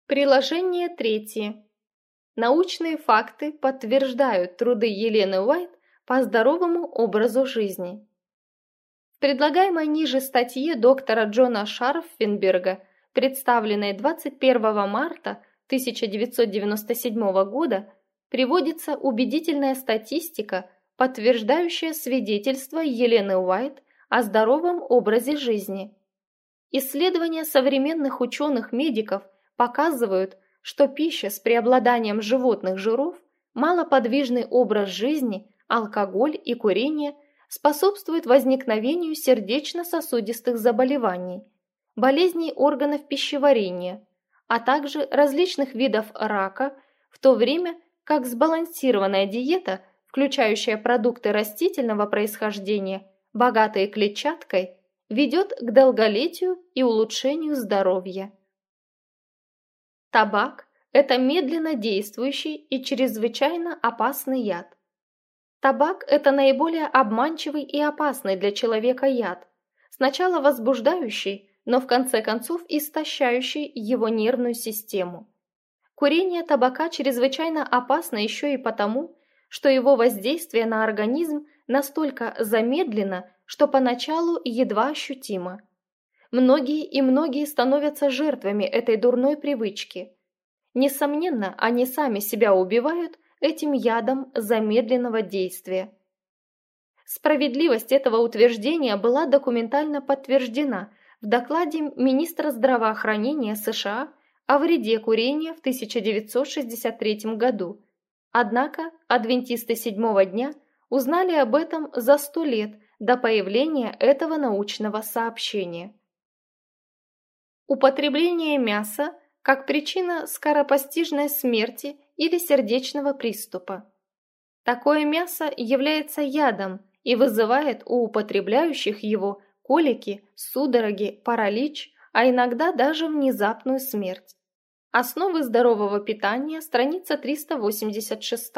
Приложение 3. Научные факты подтверждают труды Елены Уайт по здоровому образу жизни. В предлагаемой ниже статье доктора Джона Шарфенберга, представленной 21 марта 1997 года, приводится убедительная статистика, подтверждающая свидетельство Елены Уайт о здоровом образе жизни. Исследования современных ученых-медиков показывают, что пища с преобладанием животных жиров, малоподвижный образ жизни, алкоголь и курение способствуют возникновению сердечно-сосудистых заболеваний, болезней органов пищеварения, а также различных видов рака, в то время как сбалансированная диета, включающая продукты растительного происхождения, богатые клетчаткой, ведет к долголетию и улучшению здоровья. Табак – это медленно действующий и чрезвычайно опасный яд. Табак – это наиболее обманчивый и опасный для человека яд, сначала возбуждающий, но в конце концов истощающий его нервную систему. Курение табака чрезвычайно опасно еще и потому, что его воздействие на организм настолько замедлено, что поначалу едва ощутимо. Многие становятся жертвами этой дурной привычки. Несомненно, они сами себя убивают этим ядом замедленного действия. Справедливость этого утверждения была документально подтверждена в докладе министра здравоохранения США о вреде курения в 1963 году. Однако адвентисты седьмого дня узнали об этом за 100 лет до появления этого научного сообщения. Употребление мяса как причина скоропостижной смерти или сердечного приступа. Такое мясо является ядом и вызывает у употребляющих его колики, судороги, паралич, а иногда даже внезапную смерть. Основы здорового питания, страница 386.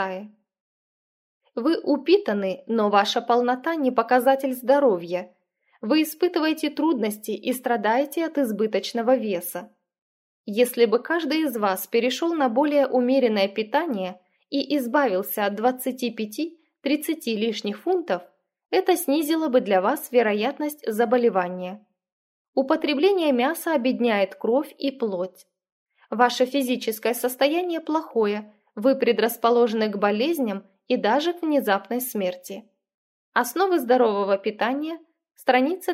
Вы упитаны, но ваша полнота не показатель здоровья. Вы испытываете трудности и страдаете от избыточного веса. Если бы каждый из вас перешел на более умеренное питание и избавился от 25-30 лишних фунтов, это снизило бы для вас вероятность заболевания. Употребление мяса обедняет кровь и плоть. Ваше физическое состояние плохое, вы предрасположены к болезням и даже к внезапной смерти. Основы здорового питания, страница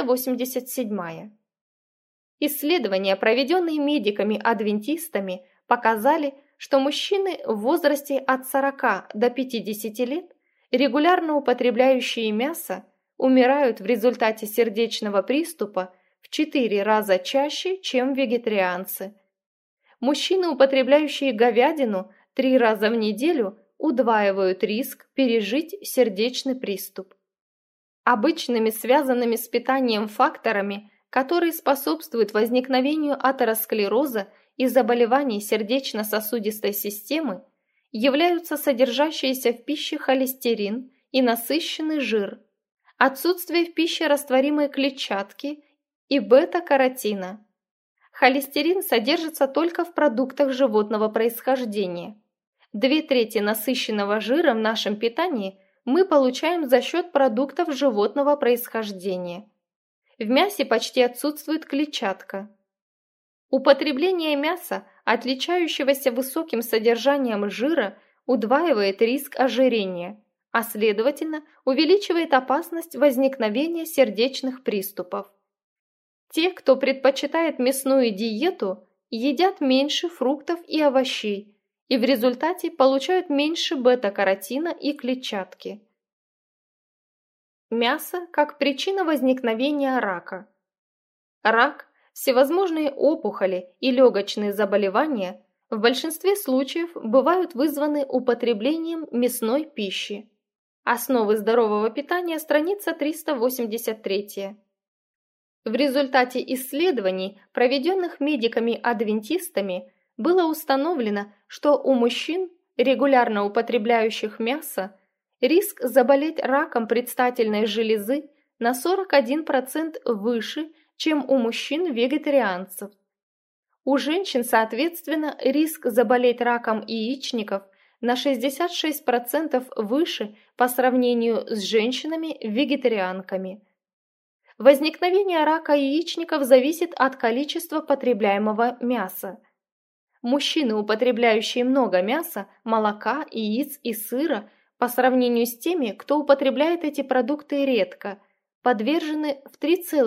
387. Исследования, проведенные медиками-адвентистами, показали, что мужчины в возрасте от 40 до 50 лет, регулярно употребляющие мясо, умирают в результате сердечного приступа в 4 раза чаще, чем вегетарианцы. Мужчины, употребляющие говядину 3 раза в неделю, удваивают риск пережить сердечный приступ. Обычными связанными с питанием факторами, которые способствуют возникновению атеросклероза и заболеваний сердечно-сосудистой системы, являются содержащиеся в пище холестерин и насыщенный жир, отсутствие в пище растворимой клетчатки и бета-каротина. Холестерин содержится только в продуктах животного происхождения. 2/3 насыщенного жира в нашем питании мы получаем за счет продуктов животного происхождения. В мясе почти отсутствует клетчатка. Употребление мяса, отличающегося высоким содержанием жира, удваивает риск ожирения, а следовательно увеличивает опасность возникновения сердечных приступов. Те, кто предпочитает мясную диету, едят меньше фруктов и овощей и в результате получают меньше бета-каротина и клетчатки. Мясо как причина возникновения рака. Рак, всевозможные опухоли и легочные заболевания в большинстве случаев бывают вызваны употреблением мясной пищи. Основы здорового питания, страница 383. В результате исследований, проведенных медиками-адвентистами, было установлено, что у мужчин, регулярно употребляющих мясо, риск заболеть раком предстательной железы на 41% выше, чем у мужчин-вегетарианцев. У женщин, соответственно, риск заболеть раком яичников на 66% выше по сравнению с женщинами-вегетарианками. Возникновение рака яичников зависит от количества потребляемого мяса. Мужчины, употребляющие много мяса, молока, яиц и сыра, по сравнению с теми, кто употребляет эти продукты редко, подвержены в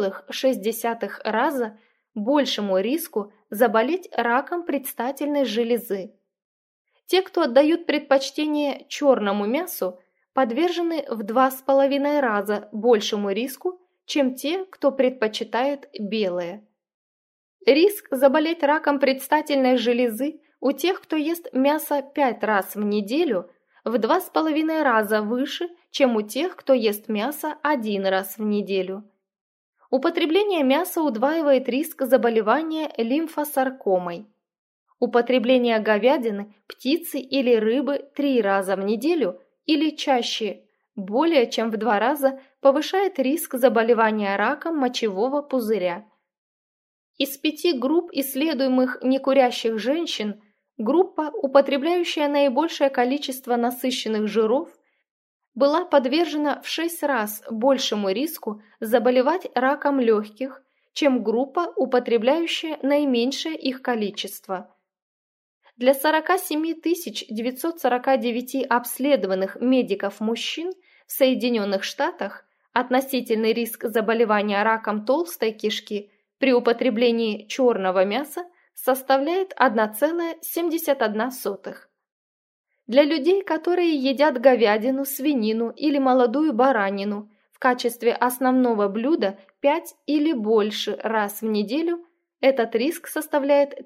3,6 раза большему риску заболеть раком предстательной железы. Те, кто отдают предпочтение черному мясу, подвержены в 2,5 раза большему риску, чем те, кто предпочитает белое. Риск заболеть раком предстательной железы у тех, кто ест мясо 5 раз в неделю, в 2,5 раза выше, чем у тех, кто ест мясо 1 раз в неделю. Употребление мяса удваивает риск заболевания лимфосаркомой. Употребление говядины, птицы или рыбы 3 раза в неделю или чаще, более чем в 2 раза, повышает риск заболевания раком мочевого пузыря. Из 5 групп исследуемых некурящих женщин, группа, употребляющая наибольшее количество насыщенных жиров, была подвержена в 6 раз большему риску заболевать раком легких, чем группа, употребляющая наименьшее их количество. Для 47 949 обследованных медиков-мужчин в Соединенных Штатах относительный риск заболевания раком толстой кишки при употреблении черного мяса составляет 1,71. Для людей, которые едят говядину, свинину или молодую баранину в качестве основного блюда 5 или больше раз в неделю, этот риск составляет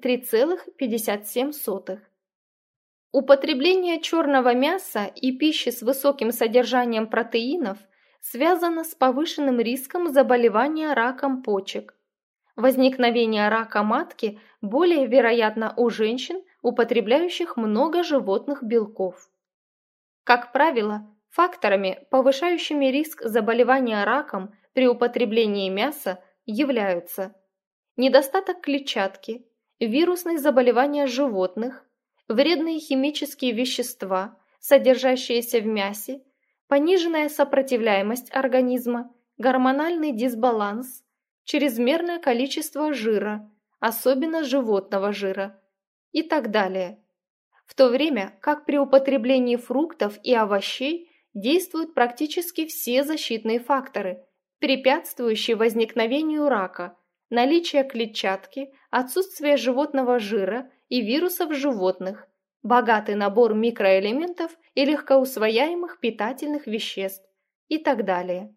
3,57. Употребление черного мяса и пищи с высоким содержанием протеинов связано с повышенным риском заболевания раком почек. Возникновение рака матки более вероятно у женщин, употребляющих много животных белков. Как правило, факторами, повышающими риск заболевания раком при употреблении мяса, являются недостаток клетчатки, вирусные заболевания животных, вредные химические вещества, содержащиеся в мясе, пониженная сопротивляемость организма, гормональный дисбаланс, чрезмерное количество жира, особенно животного жира, и так далее. В то время как при употреблении фруктов и овощей действуют практически все защитные факторы, препятствующие возникновению рака, наличие клетчатки, отсутствие животного жира и вирусов животных, богатый набор микроэлементов и легкоусвояемых питательных веществ и так далее.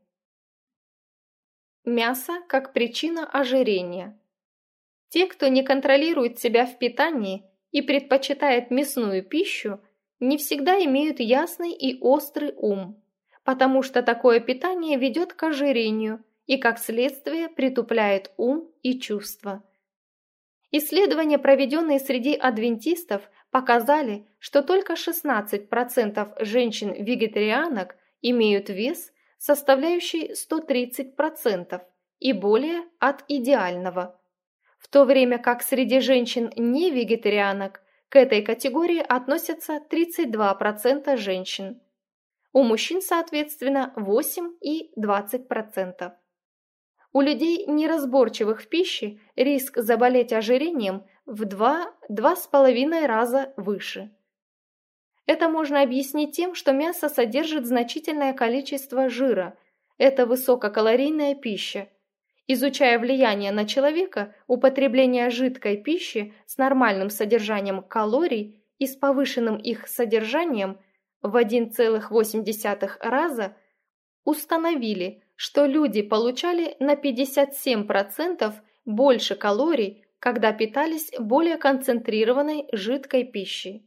Мясо как причина ожирения. Те, кто не контролирует себя в питании и предпочитает мясную пищу, не всегда имеют ясный и острый ум, потому что такое питание ведет к ожирению и, как следствие, притупляет ум и чувства. Исследования, проведенные среди адвентистов, показали, что только 16% женщин-вегетарианок имеют вес, составляющий 130% и более от идеального, в то время как среди женщин-не-вегетарианок к этой категории относятся 32% женщин. У мужчин, соответственно, 8 и 20%. У людей, неразборчивых в пище, риск заболеть ожирением в 2–2,5 раза выше. Это можно объяснить тем, что мясо содержит значительное количество жира. Это высококалорийная пища. Изучая влияние на человека, употребление жидкой пищи с нормальным содержанием калорий и с повышенным их содержанием в 1,8 раза, установили, что люди получали на 57% больше калорий, когда питались более концентрированной жидкой пищей.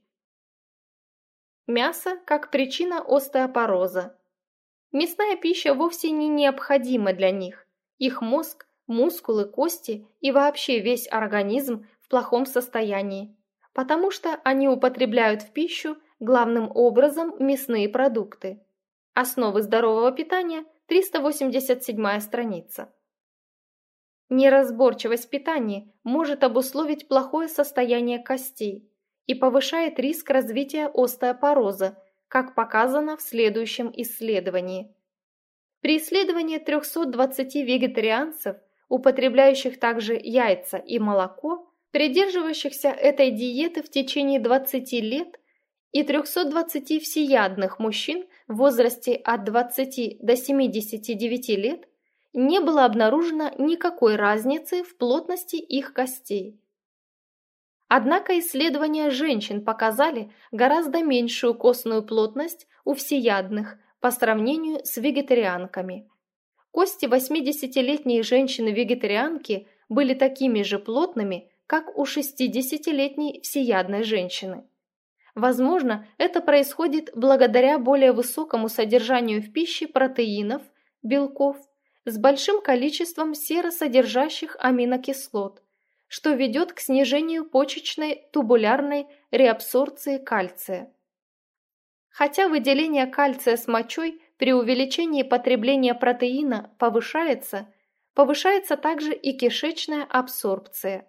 Мясо как причина остеопороза. Мясная пища вовсе не необходима для них. Их мозг, мускулы, кости и вообще весь организм в плохом состоянии, потому что они употребляют в пищу главным образом мясные продукты. Основы здорового питания, 387 страница. Неразборчивость питания может обусловить плохое состояние костей и повышает риск развития остеопороза, как показано в следующем исследовании. При исследовании 320 вегетарианцев, употребляющих также яйца и молоко, придерживающихся этой диеты в течение 20 лет, и 320 всеядных мужчин в возрасте от 20 до 79 лет, не было обнаружено никакой разницы в плотности их костей. Однако исследования женщин показали гораздо меньшую костную плотность у всеядных по сравнению с вегетарианками. Кости 80-летней женщины-вегетарианки были такими же плотными, как у 60-летней всеядной женщины. Возможно, это происходит благодаря более высокому содержанию в пище протеинов, белков, с большим количеством серосодержащих аминокислот, что ведет к снижению почечной тубулярной реабсорбции кальция. Хотя выделение кальция с мочой при увеличении потребления протеина повышается также и кишечная абсорбция.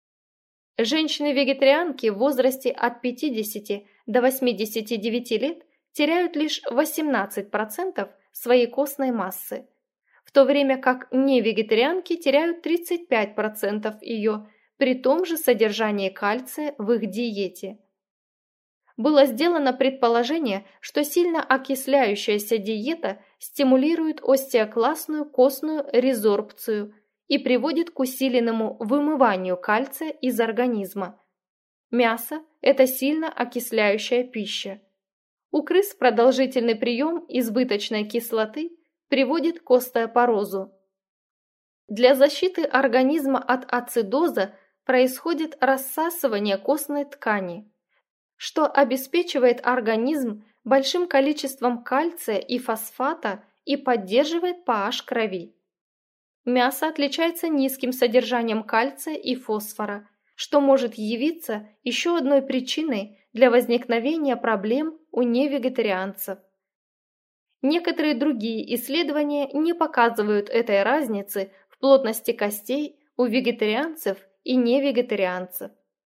Женщины-вегетарианки в возрасте от 50 до 89 лет теряют лишь 18% своей костной массы, в то время как невегетарианки теряют 35% ее при том же содержании кальция в их диете. Было сделано предположение, что сильно окисляющаяся диета стимулирует остеокластную костную резорбцию и приводит к усиленному вымыванию кальция из организма. Мясо – это сильно окисляющая пища. У крыс продолжительный прием избыточной кислоты приводит к остеопорозу. Для защиты организма от ацидоза происходит рассасывание костной ткани, что обеспечивает организм большим количеством кальция и фосфата и поддерживает pH крови. Мясо отличается низким содержанием кальция и фосфора, что может явиться еще одной причиной для возникновения проблем у невегетарианцев. Некоторые другие исследования не показывают этой разницы в плотности костей у вегетарианцев и невегетарианцев.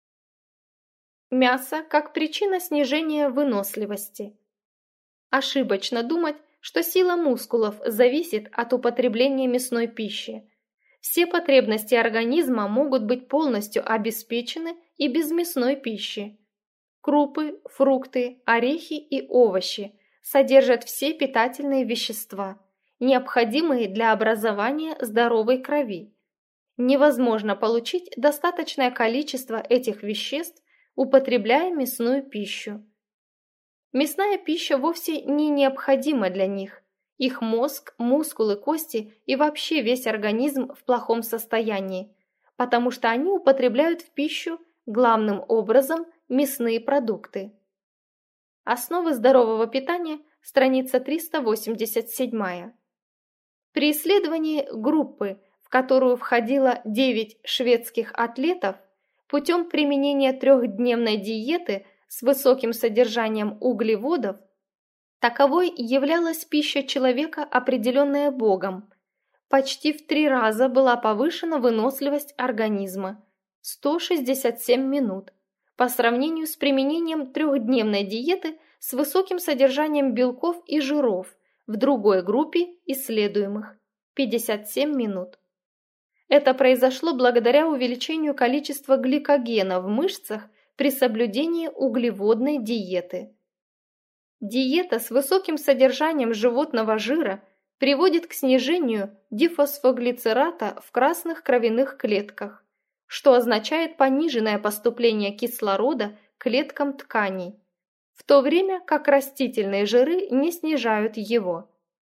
Мясо как причина снижения выносливости. Ошибочно думать, что сила мускулов зависит от употребления мясной пищи. Все потребности организма могут быть полностью обеспечены и без мясной пищи. Крупы, фрукты, орехи и овощи содержат все питательные вещества, необходимые для образования здоровой крови. Невозможно получить достаточное количество этих веществ, употребляя мясную пищу. Мясная пища вовсе не необходима для них. Их мозг, мускулы, кости и вообще весь организм в плохом состоянии, потому что они употребляют в пищу главным образом мясные продукты. Основы здорового питания, страница 387. При исследовании группы, в которую входило 9 шведских атлетов, путем применения трехдневной диеты с высоким содержанием углеводов, таковой являлась пища человека, определенная Богом. Почти в 3 раза была повышена выносливость организма – 167 минут, по сравнению с применением трехдневной диеты с высоким содержанием белков и жиров в другой группе исследуемых – 57 минут. Это произошло благодаря увеличению количества гликогена в мышцах при соблюдении углеводной диеты. Диета с высоким содержанием животного жира приводит к снижению дифосфоглицерата в красных кровяных клетках, что означает пониженное поступление кислорода к клеткам тканей, в то время как растительные жиры не снижают его.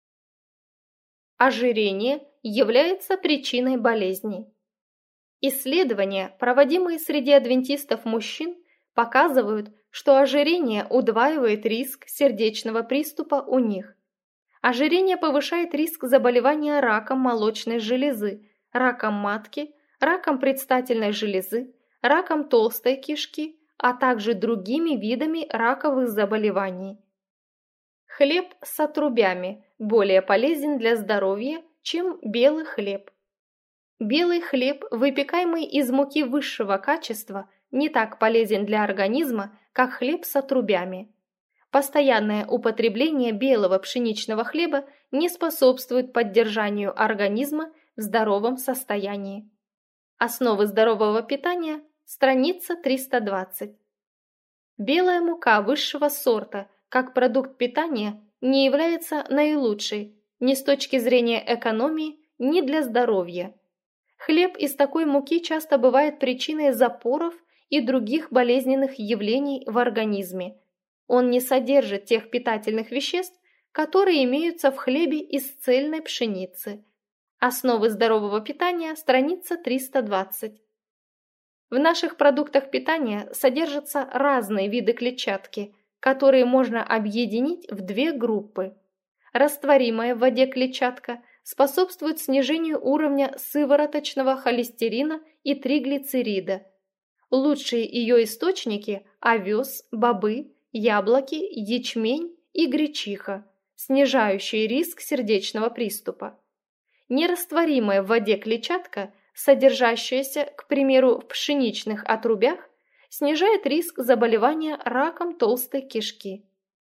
Ожирение является причиной болезней. Исследования, проводимые среди адвентистов мужчин, показывают, что ожирение удваивает риск сердечного приступа у них. Ожирение повышает риск заболевания раком молочной железы, раком матки, раком предстательной железы, раком толстой кишки, а также другими видами раковых заболеваний. Хлеб с отрубями более полезен для здоровья, чем белый хлеб. Белый хлеб, выпекаемый из муки высшего качества, не так полезен для организма, как хлеб с отрубями. Постоянное употребление белого пшеничного хлеба не способствует поддержанию организма в здоровом состоянии. Основы здорового питания, страница 320. Белая мука высшего сорта, как продукт питания, не является наилучшей ни с точки зрения экономии, ни для здоровья. Хлеб из такой муки часто бывает причиной запоров и других болезненных явлений в организме. Он не содержит тех питательных веществ, которые имеются в хлебе из цельной пшеницы. Основы здорового питания, страница 320. В наших продуктах питания содержатся разные виды клетчатки, которые можно объединить в две группы. Растворимая в воде клетчатка способствует снижению уровня сывороточного холестерина и триглицерида. Лучшие ее источники – овес, бобы, яблоки, ячмень и гречиха, снижающие риск сердечного приступа. Нерастворимая в воде клетчатка, содержащаяся, к примеру, в пшеничных отрубях, снижает риск заболевания раком толстой кишки.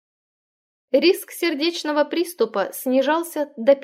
Риск сердечного приступа снижался до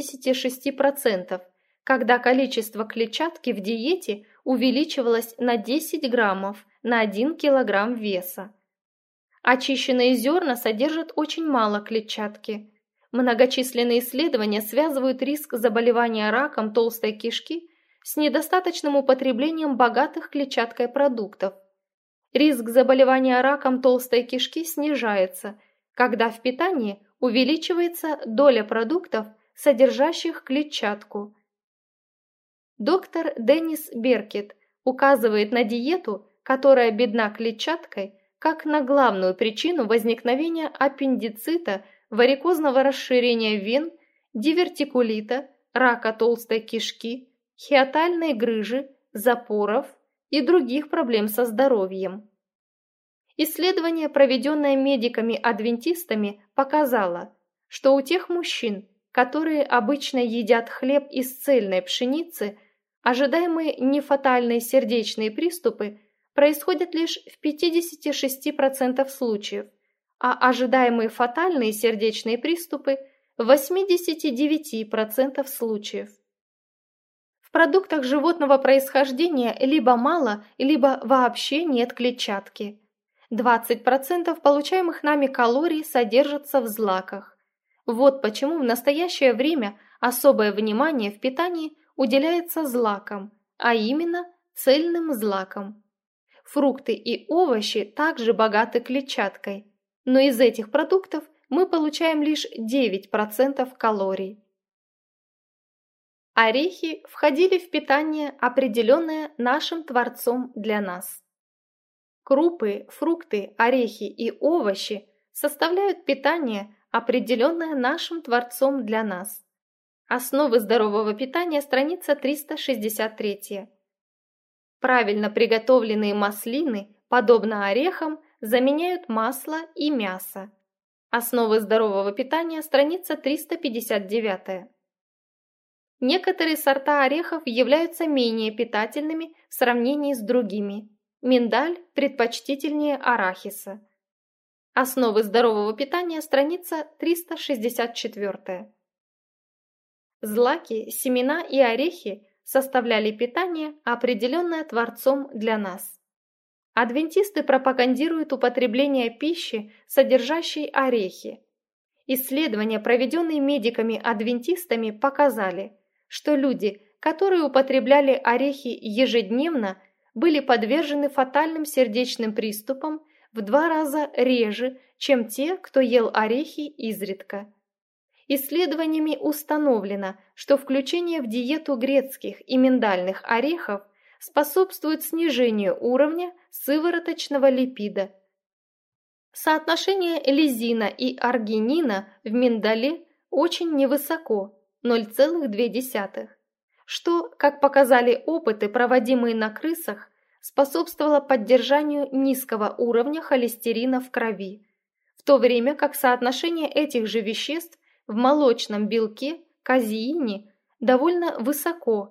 56%, когда количество клетчатки в диете увеличивалось на 10 граммов на 1 килограмм веса. Очищенные зерна содержат очень мало клетчатки. Многочисленные исследования связывают риск заболевания раком толстой кишки с недостаточным употреблением богатых клетчаткой продуктов. Риск заболевания раком толстой кишки снижается, когда в питании увеличивается доля продуктов, содержащих клетчатку. Доктор Деннис Беркет указывает на диету, которая бедна клетчаткой, как на главную причину возникновения аппендицита, варикозного расширения вен, дивертикулита, рака толстой кишки, хиатальной грыжи, запоров и других проблем со здоровьем. Исследование, проведенное медиками-адвентистами, показало, что у тех мужчин, которые обычно едят хлеб из цельной пшеницы, ожидаемые нефатальные сердечные приступы происходят лишь в 56% случаев, а ожидаемые фатальные сердечные приступы в 89% случаев. В продуктах животного происхождения либо мало, либо вообще нет клетчатки. 20% получаемых нами калорий содержатся в злаках. Вот почему в настоящее время особое внимание в питании уделяется злакам, а именно цельным злакам. Фрукты и овощи также богаты клетчаткой, но из этих продуктов мы получаем лишь 9% калорий. Орехи входили в питание, определенное нашим Творцом для нас. Крупы, фрукты, орехи и овощи составляют питание, определенное нашим Творцом для нас. Основы здорового питания, страница 363. Правильно приготовленные маслины, подобно орехам, заменяют масло и мясо. Основы здорового питания, страница 359. Некоторые сорта орехов являются менее питательными в сравнении с другими. Миндаль предпочтительнее арахиса. Основы здорового питания, страница 364. Злаки, семена и орехи составляли питание, определенное Творцом для нас. Адвентисты пропагандируют употребление пищи, содержащей орехи. Исследования, проведенные медиками-адвентистами, показали, что люди, которые употребляли орехи ежедневно, были подвержены фатальным сердечным приступам в 2 раза реже, чем те, кто ел орехи изредка. Исследованиями установлено, что включение в диету грецких и миндальных орехов способствует снижению уровня сывороточного липида. Соотношение лизина и аргинина в миндале очень невысоко – 0,2, что, как показали опыты, проводимые на крысах, способствовало поддержанию низкого уровня холестерина в крови, в то время как соотношение этих же веществ в молочном белке, казеине, довольно высоко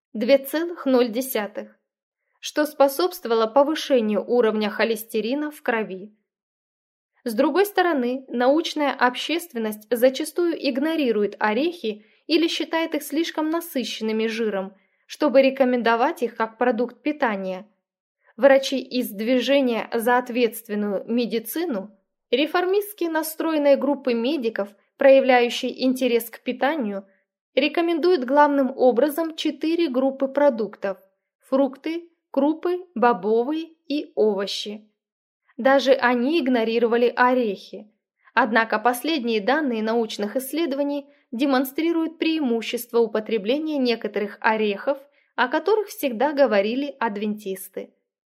2,0, что способствовало повышению уровня холестерина в крови. С другой стороны, научная общественность зачастую игнорирует орехи или считает их слишком насыщенными жиром, чтобы рекомендовать их как продукт питания. Врачи из движения за ответственную медицину, реформистски настроенные группы медиков, проявляющие интерес к питанию, рекомендуют главным образом 4 группы продуктов – фрукты, крупы, бобовые и овощи. Даже они игнорировали орехи. Однако последние данные научных исследований демонстрируют преимущество употребления некоторых орехов, о которых всегда говорили адвентисты.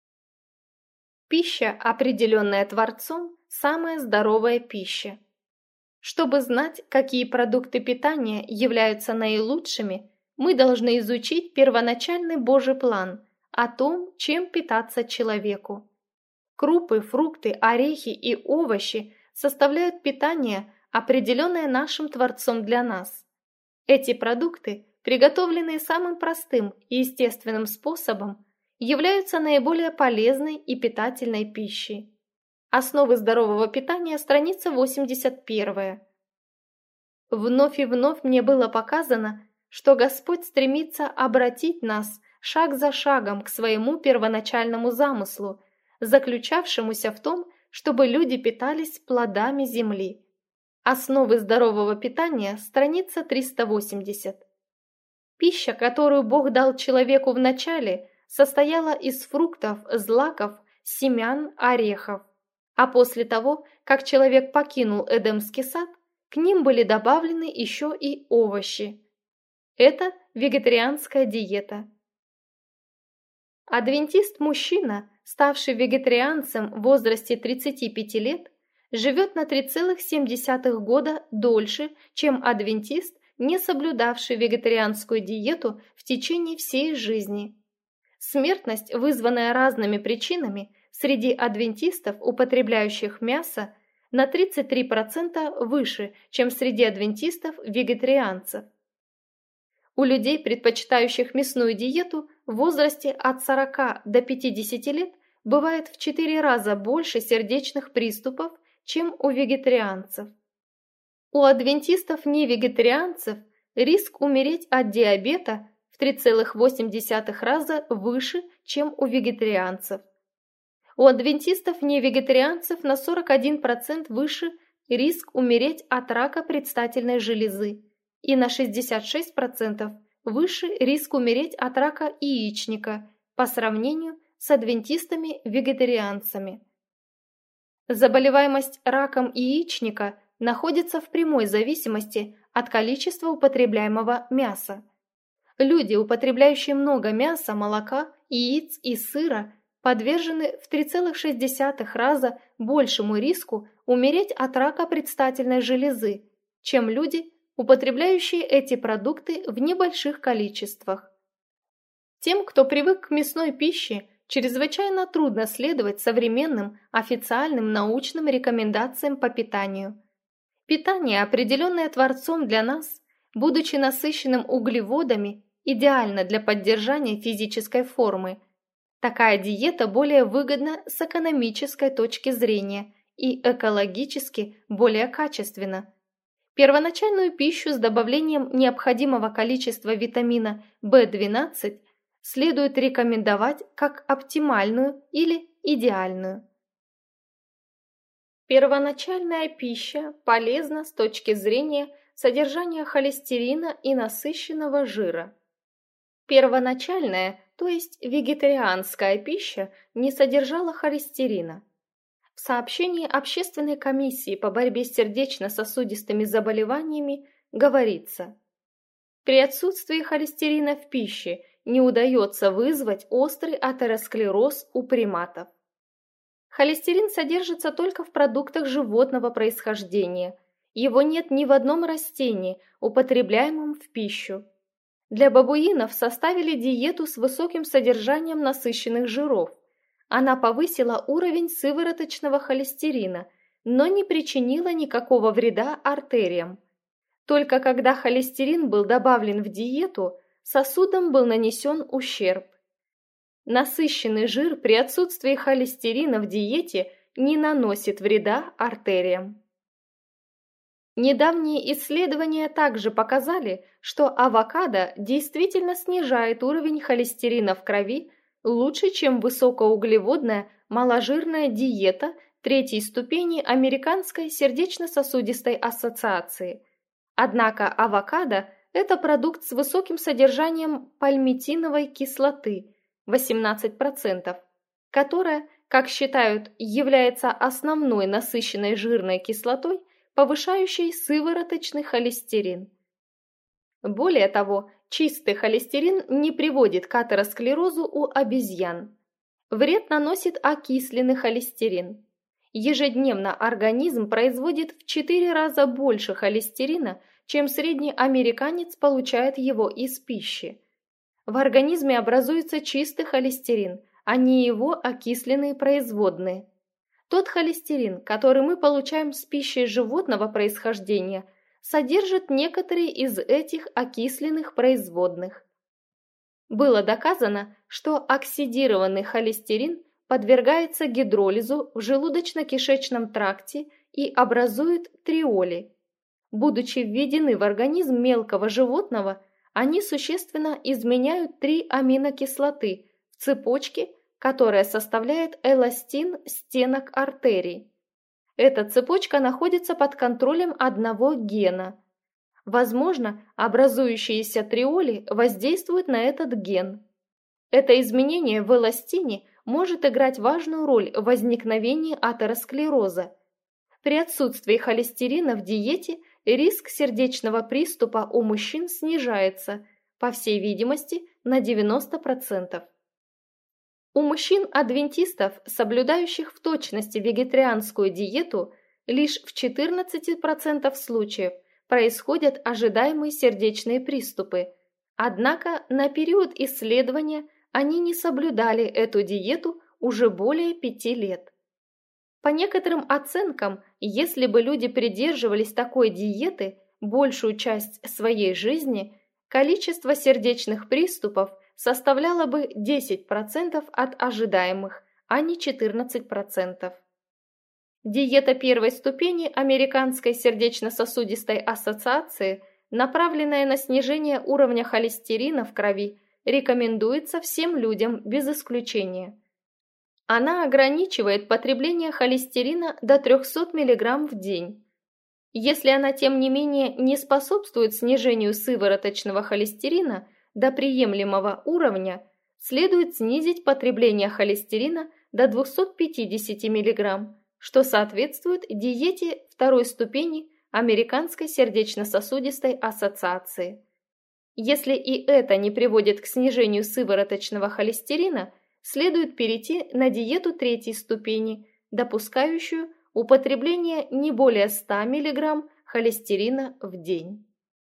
Пища, определенная Творцом, самая здоровая пища. Чтобы знать, какие продукты питания являются наилучшими, мы должны изучить первоначальный Божий план о том, чем питаться человеку. Крупы, фрукты, орехи и овощи составляют питание, определенное нашим Творцом для нас. Эти продукты, приготовленные самым простым и естественным способом, являются наиболее полезной и питательной пищей. Основы здорового питания, страница 81. Вновь и вновь мне было показано, что Господь стремится обратить нас шаг за шагом к своему первоначальному замыслу, заключавшемуся в том, чтобы люди питались плодами земли. Основы здорового питания, страница 380. Пища, которую Бог дал человеку в начале, состояла из фруктов, злаков, семян, орехов. А после того, как человек покинул Эдемский сад, к ним были добавлены еще и овощи. Это вегетарианская диета. Адвентист-мужчина, ставший вегетарианцем в возрасте 35 лет, живет на 3,7 года дольше, чем адвентист, не соблюдавший вегетарианскую диету в течение всей жизни. Смертность, вызванная разными причинами, среди адвентистов, употребляющих мясо, на 33% выше, чем среди адвентистов-вегетарианцев. У людей, предпочитающих мясную диету, в возрасте от 40 до 50 лет бывает в 4 раза больше сердечных приступов, чем у вегетарианцев. У адвентистов-невегетарианцев риск умереть от диабета в 3,8 раза выше, чем у вегетарианцев. У адвентистов-невегетарианцев на 41% выше риск умереть от рака предстательной железы и на 66% выше риск умереть от рака яичника по сравнению с адвентистами-вегетарианцами. Заболеваемость раком яичника находится в прямой зависимости от количества употребляемого мяса. Люди, употребляющие много мяса, молока, яиц и сыра, подвержены в 3,6 раза большему риску умереть от рака предстательной железы, чем люди, употребляющие эти продукты в небольших количествах. Тем, кто привык к мясной пище, чрезвычайно трудно следовать современным официальным научным рекомендациям по питанию. Питание, определенное Творцом для нас, будучи насыщенным углеводами, идеально для поддержания физической формы. Такая диета более выгодна с экономической точки зрения и экологически более качественна. Первоначальную пищу с добавлением необходимого количества витамина В12 следует рекомендовать как оптимальную или идеальную. Первоначальная пища полезна с точки зрения содержания холестерина и насыщенного жира. Первоначальная, то есть вегетарианская пища, не содержала холестерина. В сообщении Общественной комиссии по борьбе с сердечно-сосудистыми заболеваниями говорится: при отсутствии холестерина в пище не удается вызвать острый атеросклероз у приматов. Холестерин содержится только в продуктах животного происхождения. Его нет ни в одном растении, употребляемом в пищу. Для бабуинов составили диету с высоким содержанием насыщенных жиров. Она повысила уровень сывороточного холестерина, но не причинила никакого вреда артериям. Только когда холестерин был добавлен в диету, сосудам был нанесен ущерб. Насыщенный жир при отсутствии холестерина в диете не наносит вреда артериям. Недавние исследования также показали, что авокадо действительно снижает уровень холестерина в крови лучше, чем высокоуглеводная маложирная диета третьей ступени Американской сердечно-сосудистой ассоциации. Однако авокадо – это продукт с высоким содержанием пальмитиновой кислоты 18%, которая, как считают, является основной насыщенной жирной кислотой, повышающей сывороточный холестерин. Более того, чистый холестерин не приводит к атеросклерозу у обезьян. Вред наносит окисленный холестерин. Ежедневно организм производит в 4 раза больше холестерина, чем средний американец получает его из пищи. В организме образуется чистый холестерин, а не его окисленные производные. Тот холестерин, который мы получаем с пищей животного происхождения, содержит некоторые из этих окисленных производных. Было доказано, что оксидированный холестерин подвергается гидролизу в желудочно-кишечном тракте и образует триоли. Будучи введены в организм мелкого животного, они существенно изменяют 3 аминокислоты в цепочке, которая составляет эластин стенок артерий. Эта цепочка находится под контролем одного гена. Возможно, образующиеся триоли воздействуют на этот ген. Это изменение в эластине может играть важную роль в возникновении атеросклероза. При отсутствии холестерина в диете риск сердечного приступа у мужчин снижается, по всей видимости, на 90%. У мужчин-адвентистов, соблюдающих в точности вегетарианскую диету, лишь в 14% случаев происходят ожидаемые сердечные приступы, однако на период исследования они не соблюдали эту диету уже более 5 лет. По некоторым оценкам, если бы люди придерживались такой диеты большую часть своей жизни, количество сердечных приступов составляло бы 10% от ожидаемых, а не 14%. Диета первой ступени Американской сердечно-сосудистой ассоциации, направленная на снижение уровня холестерина в крови, рекомендуется всем людям без исключения. Она ограничивает потребление холестерина до 300 мг в день. Если она, тем не менее, не способствует снижению сывороточного холестерина до приемлемого уровня, следует снизить потребление холестерина до 250 мг, что соответствует диете второй ступени Американской сердечно-сосудистой ассоциации. Если и это не приводит к снижению сывороточного холестерина, следует перейти на диету третьей ступени, допускающую употребление не более 100 мг холестерина в день.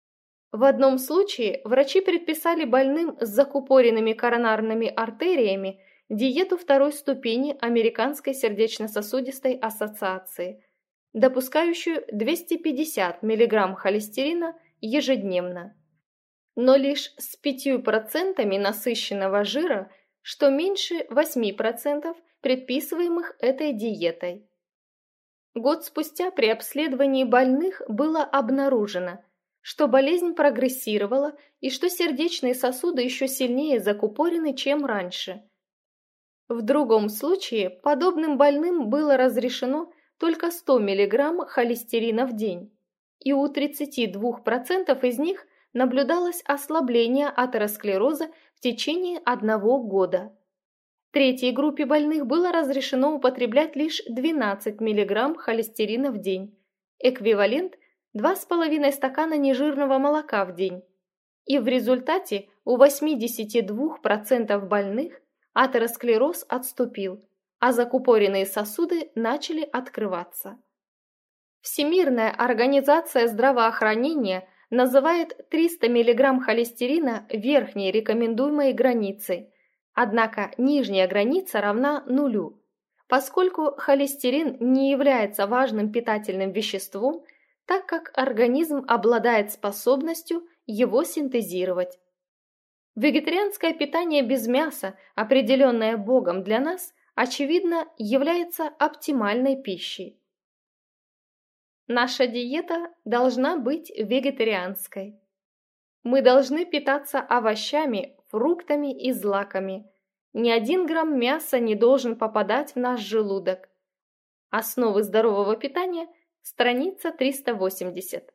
В одном случае врачи предписали больным с закупоренными коронарными артериями диету второй ступени Американской сердечно-сосудистой ассоциации, допускающую 250 мг холестерина ежедневно, но лишь с 5% насыщенного жира, что меньше 8% предписываемых этой диетой. Год спустя при обследовании больных было обнаружено, что болезнь прогрессировала и что сердечные сосуды еще сильнее закупорены, чем раньше. В другом случае подобным больным было разрешено только 100 мг холестерина в день, и у 32% из них наблюдалось ослабление атеросклероза в течение 1 года. Третьей группе больных было разрешено употреблять лишь 12 мг холестерина в день, эквивалент 2,5 стакана нежирного молока в день. И в результате у 82% больных атеросклероз отступил, а закупоренные сосуды начали открываться. Всемирная организация здравоохранения называет 300 мг холестерина верхней рекомендуемой границей, однако нижняя граница равна нулю, поскольку холестерин не является важным питательным веществом, так как организм обладает способностью его синтезировать. Вегетарианское питание без мяса, определенное Богом для нас, очевидно, является оптимальной пищей. Наша диета должна быть вегетарианской. Мы должны питаться овощами, фруктами и злаками. Ни 1 грамм мяса не должен попадать в наш желудок. Основы здорового питания, страница 380.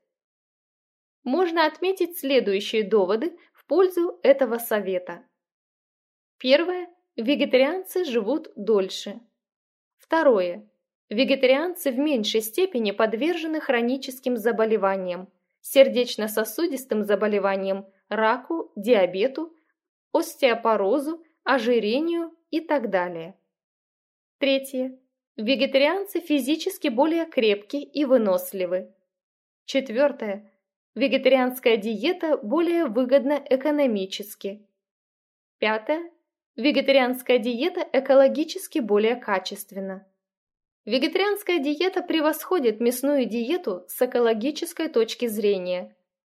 Можно отметить следующие доводы в пользу этого совета. Первое. Вегетарианцы живут дольше. Второе. Вегетарианцы в меньшей степени подвержены хроническим заболеваниям, сердечно-сосудистым заболеваниям, раку, диабету, остеопорозу, ожирению и так далее. Третье. Вегетарианцы физически более крепки и выносливы. Четвертое. Вегетарианская диета более выгодна экономически. Пятое. Вегетарианская диета экологически более качественна. Вегетарианская диета превосходит мясную диету с экологической точки зрения.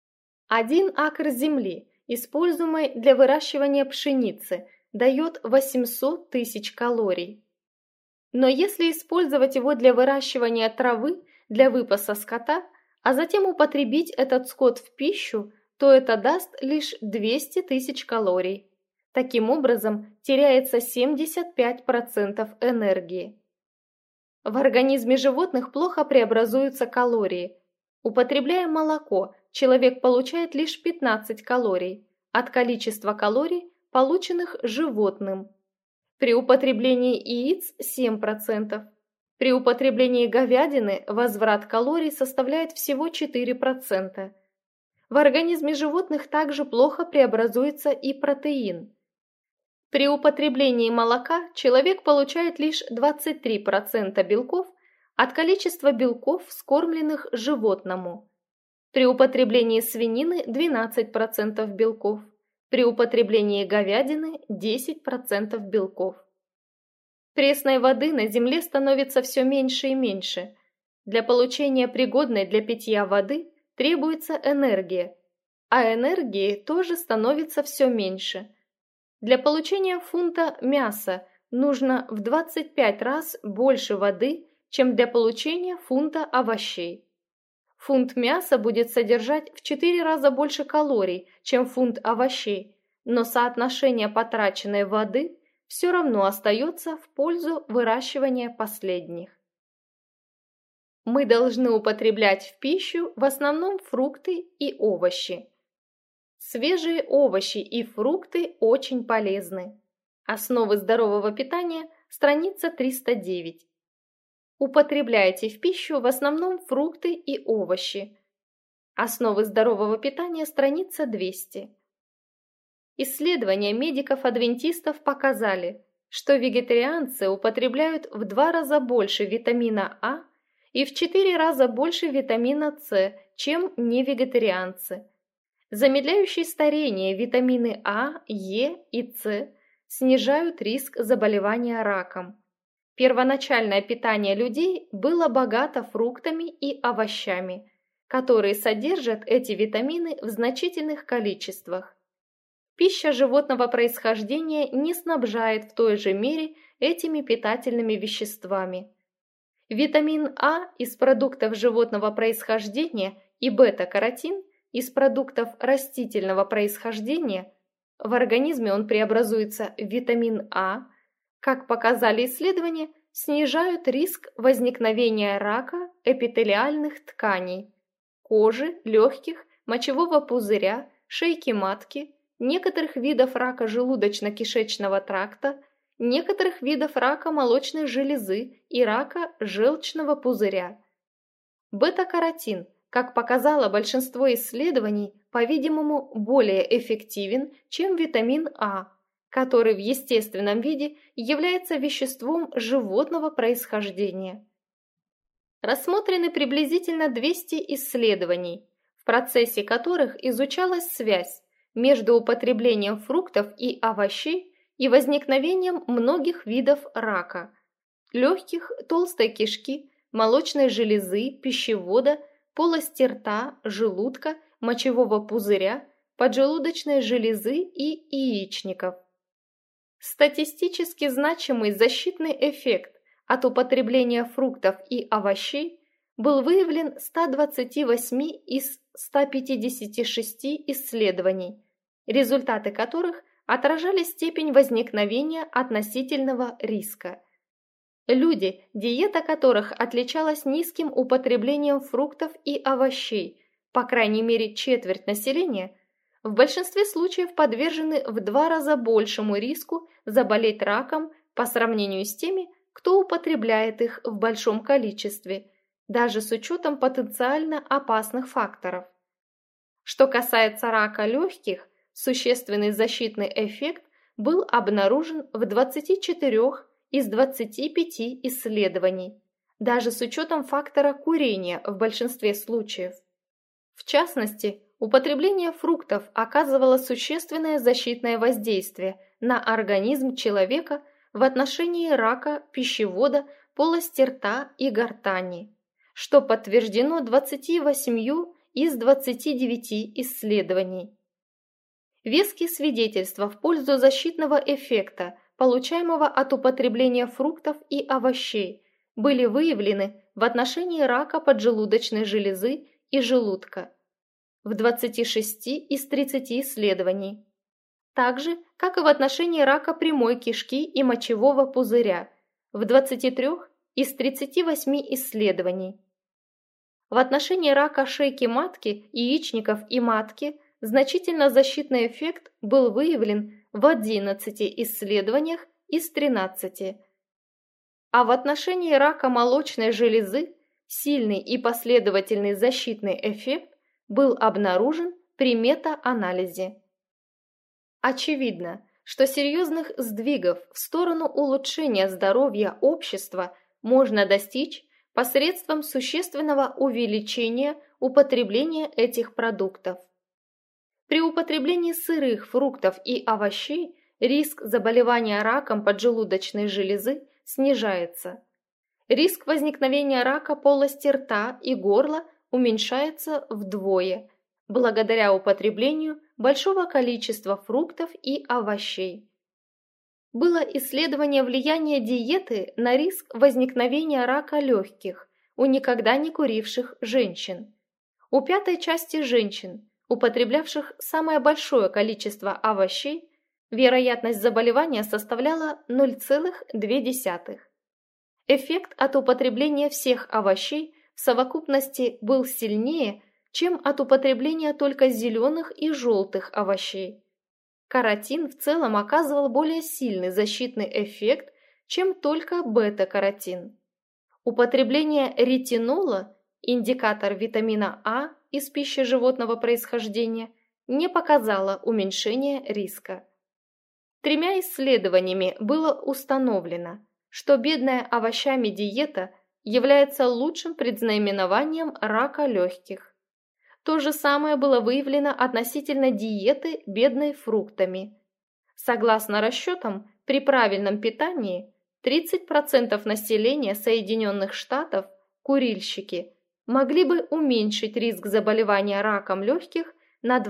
1 акр земли, используемой для выращивания пшеницы, дает 800 тысяч калорий. Но если использовать его для выращивания травы, для выпаса скота, а затем употребить этот скот в пищу, то это даст лишь 200 тысяч калорий. Таким образом, теряется 75% энергии. В организме животных плохо преобразуются калории. Употребляя молоко, человек получает лишь 15 калорий от количества калорий, полученных животным. При употреблении яиц 7%. При употреблении говядины возврат калорий составляет всего 4%. В организме животных также плохо преобразуется и протеин. При употреблении молока человек получает лишь 23% белков от количества белков, вскормленных животному. При употреблении свинины 12% белков. При употреблении говядины 10% белков. Пресной воды на земле становится все меньше и меньше. Для получения пригодной для питья воды требуется энергия, а энергии тоже становится все меньше. Для получения фунта мяса нужно в 25 раз больше воды, чем для получения фунта овощей. Фунт мяса будет содержать в 4 раза больше калорий, чем фунт овощей, но соотношение потраченной воды все равно остается в пользу выращивания последних. Мы должны употреблять в пищу в основном фрукты и овощи. Свежие овощи и фрукты очень полезны. Основы здорового питания, страница 309. Употребляйте в пищу в основном фрукты и овощи. Основы здорового питания, страница 200. Исследования медиков-адвентистов показали, что вегетарианцы употребляют в 2 раза больше витамина А и в 4 раза больше витамина С, чем невегетарианцы. Замедляющие старение витамины А, Е и С снижают риск заболевания раком. Первоначальное питание людей было богато фруктами и овощами, которые содержат эти витамины в значительных количествах. Пища животного происхождения не снабжает в той же мере этими питательными веществами. Витамин А из продуктов животного происхождения и бета-каротин из продуктов растительного происхождения, в организме он преобразуется в витамин А, как показали исследования, снижают риск возникновения рака эпителиальных тканей, кожи, легких, мочевого пузыря, шейки матки, некоторых видов рака желудочно-кишечного тракта, некоторых видов рака молочной железы и рака желчного пузыря. Бета-каротин, как показало большинство исследований, по-видимому, более эффективен, чем витамин А, который в естественном виде является веществом животного происхождения. Рассмотрены приблизительно 200 исследований, в процессе которых изучалась связь между употреблением фруктов и овощей и возникновением многих видов рака – легких, толстой кишки, молочной железы, пищевода, полости рта, желудка, мочевого пузыря, поджелудочной железы и яичников. Статистически значимый защитный эффект от употребления фруктов и овощей был выявлен в 128 из 156 исследований, результаты которых отражали степень возникновения относительного риска. Люди, диета которых отличалась низким употреблением фруктов и овощей, по крайней мере четверть населения, в большинстве случаев подвержены в 2 раза большему риску заболеть раком по сравнению с теми, кто употребляет их в большом количестве, даже с учетом потенциально опасных факторов. Что касается рака легких, существенный защитный эффект был обнаружен в 24 из 25 исследований, даже с учетом фактора курения в большинстве случаев. В частности, употребление фруктов оказывало существенное защитное воздействие на организм человека в отношении рака пищевода, полости рта и гортани, что подтверждено 28 из 29 исследований. Веские свидетельства в пользу защитного эффекта, получаемого от употребления фруктов и овощей, были выявлены в отношении рака поджелудочной железы и желудка в 26 из 30 исследований, так же, как и в отношении рака прямой кишки и мочевого пузыря в 23 из 38 исследований. В отношении рака шейки матки, яичников и матки значительно защитный эффект был выявлен в 11 исследованиях из 13. А в отношении рака молочной железы сильный и последовательный защитный эффект был обнаружен при мета-анализе. Очевидно, что серьезных сдвигов в сторону улучшения здоровья общества можно достичь посредством существенного увеличения употребления этих продуктов. При употреблении сырых фруктов и овощей риск заболевания раком поджелудочной железы снижается. Риск возникновения рака полости рта и горла уменьшается вдвое, благодаря употреблению большого количества фруктов и овощей. Было исследование влияния диеты на риск возникновения рака легких у никогда не куривших женщин. У 1/5 части женщин, употреблявших самое большое количество овощей, вероятность заболевания составляла 0,2. Эффект от употребления всех овощей в совокупности был сильнее, чем от употребления только зеленых и желтых овощей. Каротин в целом оказывал более сильный защитный эффект, чем только бета-каротин. Употребление ретинола, индикатор витамина А из пищи животного происхождения, не показало уменьшения риска. 3 исследованиями было установлено, что бедная овощами диета является лучшим предзнаменованием рака легких. То же самое было выявлено относительно диеты, бедной фруктами. Согласно расчетам, при правильном питании 30% населения Соединенных Штатов, курильщики, могли бы уменьшить риск заболевания раком легких на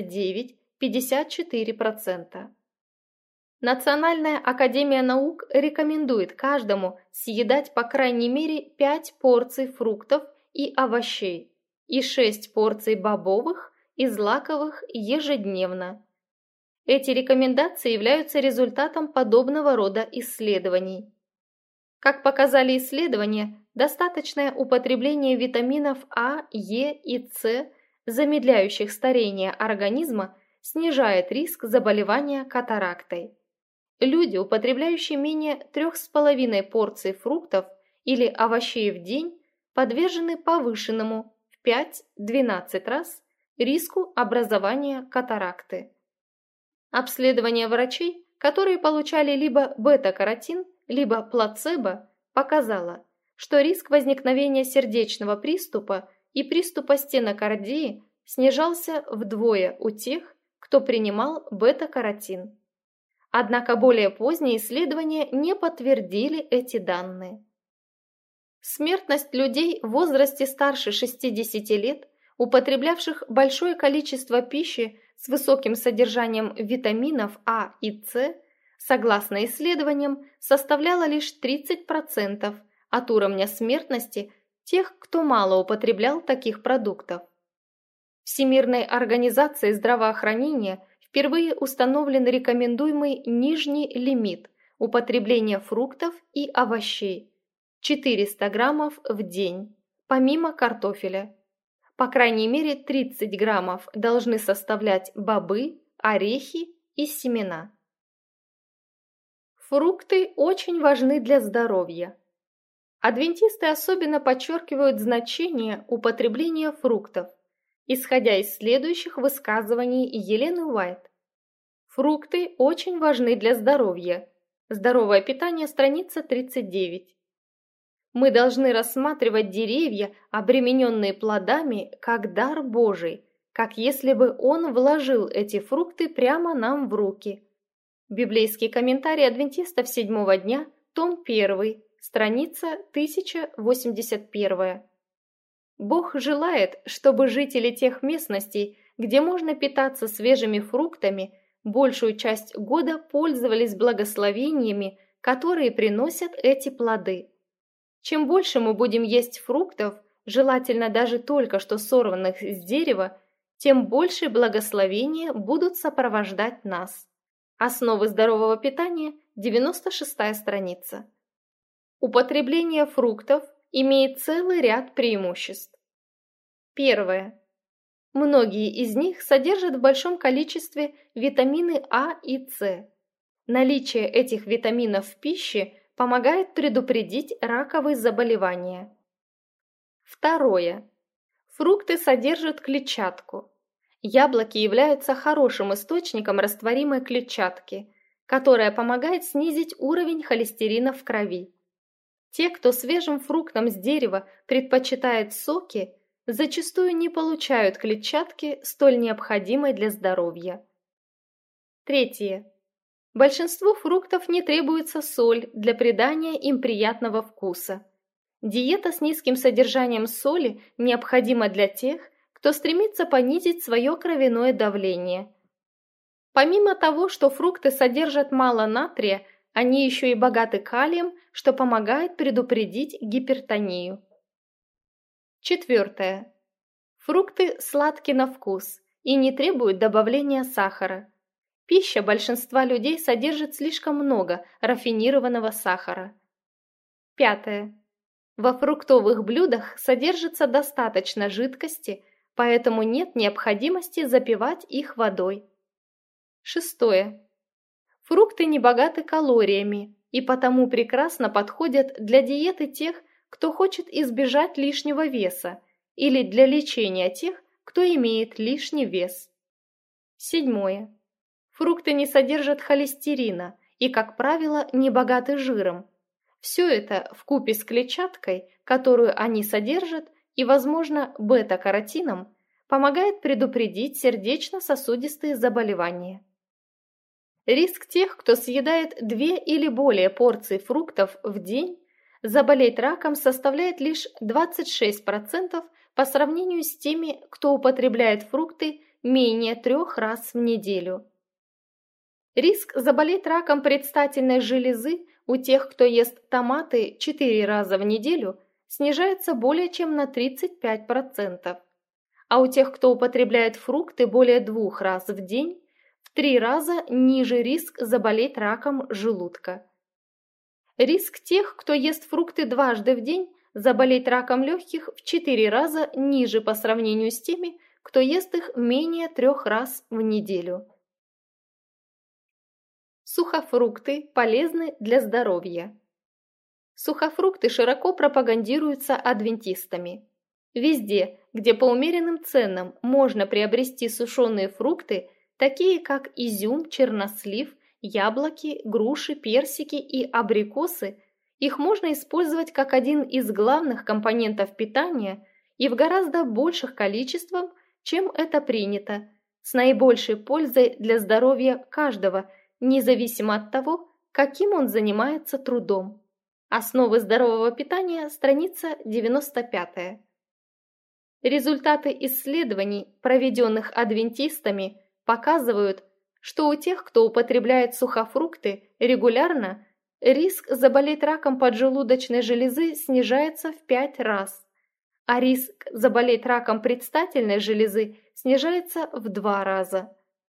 29–54%. Национальная академия наук рекомендует каждому съедать по крайней мере 5 порций фруктов и овощей и 6 порций бобовых и злаковых ежедневно. Эти рекомендации являются результатом подобного рода исследований. Как показали исследования, достаточное употребление витаминов А, Е и С, замедляющих старение организма, снижает риск заболевания катарактой. Люди, употребляющие менее 3,5 порций фруктов или овощей в день, подвержены повышенному в 5–12 раз риску образования катаракты. Обследование врачей, которые получали либо бета-каротин, либо плацебо, показало, что риск возникновения сердечного приступа и приступа стенокардии снижался вдвое у тех, кто принимал бета-каротин. Однако более поздние исследования не подтвердили эти данные. Смертность людей в возрасте старше 60 лет употреблявших большое количество пищи с высоким содержанием витаминов А и С, согласно исследованиям, составляло лишь 30% от уровня смертности тех, кто мало употреблял таких продуктов. Всемирной организацией здравоохранения впервые установлен рекомендуемый нижний лимит употребления фруктов и овощей – 400 граммов в день, помимо картофеля. По крайней мере 30 граммов должны составлять бобы, орехи и семена. Фрукты очень важны для здоровья. Адвентисты особенно подчеркивают значение употребления фруктов, исходя из следующих высказываний Елены Уайт. Фрукты очень важны для здоровья. Здоровое питание, страница 39. Мы должны рассматривать деревья, обремененные плодами, как дар Божий, как если бы Он вложил эти фрукты прямо нам в руки. Библейский комментарий адвентистов седьмого дня, том 1, страница 1081. Бог желает, чтобы жители тех местностей, где можно питаться свежими фруктами, большую часть года пользовались благословениями, которые приносят эти плоды. Чем больше мы будем есть фруктов, желательно даже только что сорванных с дерева, тем больше благословения будут сопровождать нас. Основы здорового питания, 96-я страница. Употребление фруктов имеет целый ряд преимуществ. Первое. Многие из них содержат в большом количестве витамины А и С. Наличие этих витаминов в пище помогает предупредить раковые заболевания. Второе. Фрукты содержат клетчатку. Яблоки являются хорошим источником растворимой клетчатки, которая помогает снизить уровень холестерина в крови. Те, кто свежим фруктом с дерева предпочитает соки, зачастую не получают клетчатки, столь необходимой для здоровья. Третье. Большинству фруктов не требуется соль для придания им приятного вкуса. Диета с низким содержанием соли необходима для тех, кто стремится понизить свое кровяное давление. Помимо того, что фрукты содержат мало натрия, они еще и богаты калием, что помогает предупредить гипертонию. Четвертое. Фрукты сладки на вкус и не требуют добавления сахара. Пища большинства людей содержит слишком много рафинированного сахара. Пятое. Во фруктовых блюдах содержится достаточно жидкости, поэтому нет необходимости запивать их водой. Шестое. Фрукты не богаты калориями и потому прекрасно подходят для диеты тех, кто хочет избежать лишнего веса, или для лечения тех, кто имеет лишний вес. Седьмое. Фрукты не содержат холестерина и, как правило, не богаты жиром. Все это вкупе с клетчаткой, которую они содержат, и, возможно, бета-каротином, помогает предупредить сердечно-сосудистые заболевания. Риск тех, кто съедает 2 или более порций фруктов в день, заболеть раком составляет лишь 26% по сравнению с теми, кто употребляет фрукты менее 3 раз в неделю. Риск заболеть раком предстательной железы у тех, кто ест томаты 4 раза в неделю, снижается более чем на 35%, а у тех, кто употребляет фрукты более 2 раз в день, в 3 раза ниже риск заболеть раком желудка. Риск тех, кто ест фрукты дважды в день, заболеть раком легких в 4 раза ниже по сравнению с теми, кто ест их менее 3 раз в неделю. Сухофрукты полезны для здоровья. Сухофрукты широко пропагандируются адвентистами. Везде, где по умеренным ценам можно приобрести сушеные фрукты, такие как изюм, чернослив, яблоки, груши, персики и абрикосы, их можно использовать как один из главных компонентов питания и в гораздо больших количествах, чем это принято, с наибольшей пользой для здоровья каждого, независимо от того, каким он занимается трудом. Основы здорового питания, страница 95. Результаты исследований, проведенных адвентистами, показывают, что у тех, кто употребляет сухофрукты регулярно, риск заболеть раком поджелудочной железы снижается в 5 раз, а риск заболеть раком предстательной железы снижается в 2 раза.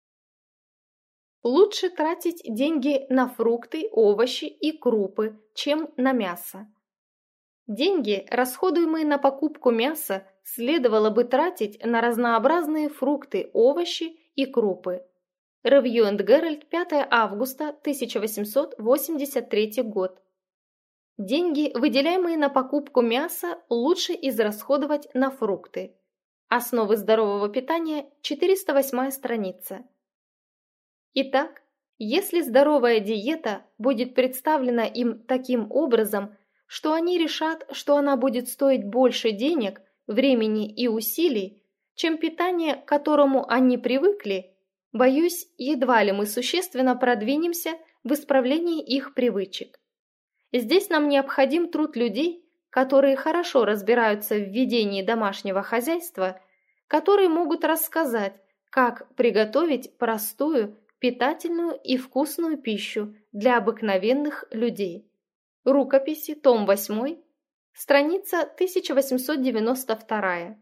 Лучше тратить деньги на фрукты, овощи и крупы, чем на мясо. Деньги, расходуемые на покупку мяса, следовало бы тратить на разнообразные фрукты, овощи и крупы. Review and Herald, 5 августа 1883 год. Деньги, выделяемые на покупку мяса, лучше израсходовать на фрукты. Основы здорового питания, 408 страница. Итак, если здоровая диета будет представлена им таким образом, что они решат, что она будет стоить больше денег, времени и усилий, чем питание, к которому они привыкли, боюсь, едва ли мы существенно продвинемся в исправлении их привычек. Здесь нам необходим труд людей, которые хорошо разбираются в ведении домашнего хозяйства, которые могут рассказать, как приготовить простую, питательную и вкусную пищу для обыкновенных людей. Рукописи, том 8, страница 1892.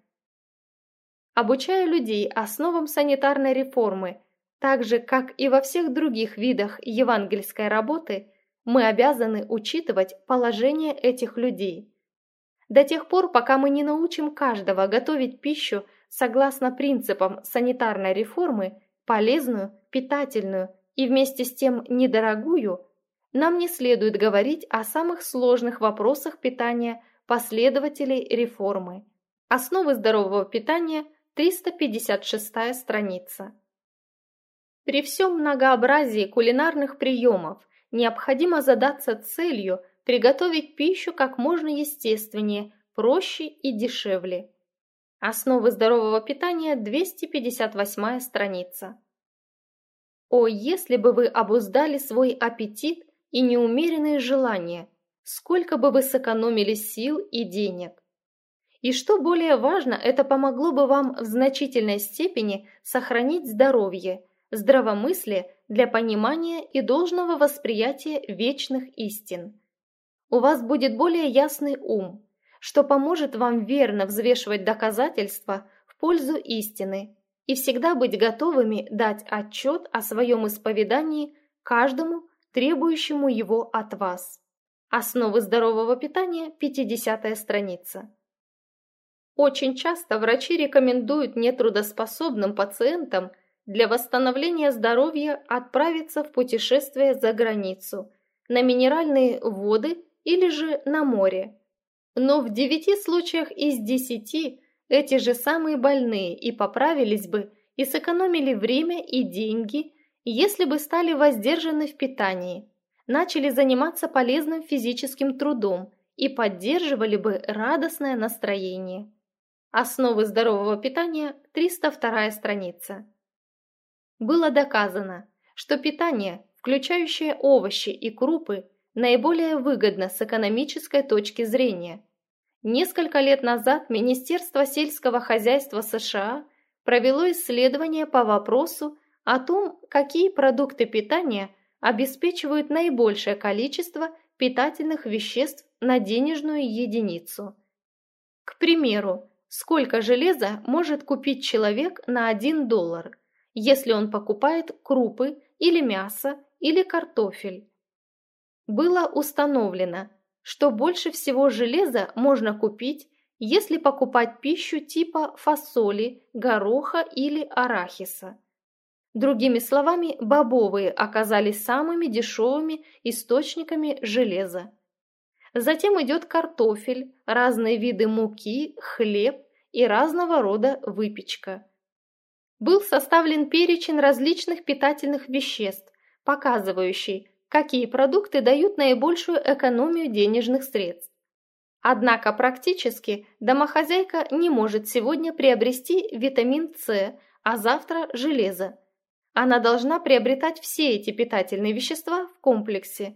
Обучая людей основам санитарной реформы, так же, как и во всех других видах евангельской работы, мы обязаны учитывать положение этих людей. До тех пор, пока мы не научим каждого готовить пищу согласно принципам санитарной реформы, полезную, питательную и вместе с тем недорогую, нам не следует говорить о самых сложных вопросах питания последователей реформы. Основы здорового питания, 356 страница. При всем многообразии кулинарных приемов необходимо задаться целью приготовить пищу как можно естественнее, проще и дешевле. Основы здорового питания, 258 страница. О, если бы вы обуздали свой аппетит и неумеренные желания, сколько бы вы сэкономили сил и денег. И что более важно, это помогло бы вам в значительной степени сохранить здоровье, здравомыслие для понимания и должного восприятия вечных истин. У вас будет более ясный ум, что поможет вам верно взвешивать доказательства в пользу истины и всегда быть готовыми дать отчет о своем исповедании каждому, требующему его от вас. Основы здорового питания, 50 страница. Очень часто врачи рекомендуют нетрудоспособным пациентам для восстановления здоровья отправиться в путешествие за границу, на минеральные воды или же на море. Но в 9 случаях из 10 эти же самые больные и поправились бы, и сэкономили время и деньги, если бы стали воздержаны в питании, начали заниматься полезным физическим трудом и поддерживали бы радостное настроение. Основы здорового питания, 302 страница. Было доказано, что питание, включающее овощи и крупы, наиболее выгодно с экономической точки зрения. Несколько лет назад Министерство сельского хозяйства США провело исследование по вопросу о том, какие продукты питания обеспечивают наибольшее количество питательных веществ на денежную единицу. К примеру, сколько железа может купить человек на $1, если он покупает крупы или мясо или картофель. Было установлено, что больше всего железа можно купить, если покупать пищу типа фасоли, гороха или арахиса. Другими словами, бобовые оказались самыми дешевыми источниками железа. Затем идет картофель, разные виды муки, хлеб и разного рода выпечка. Был составлен перечень различных питательных веществ, показывающий, какие продукты дают наибольшую экономию денежных средств. Однако практически домохозяйка не может сегодня приобрести витамин С, а завтра железо. Она должна приобретать все эти питательные вещества в комплексе.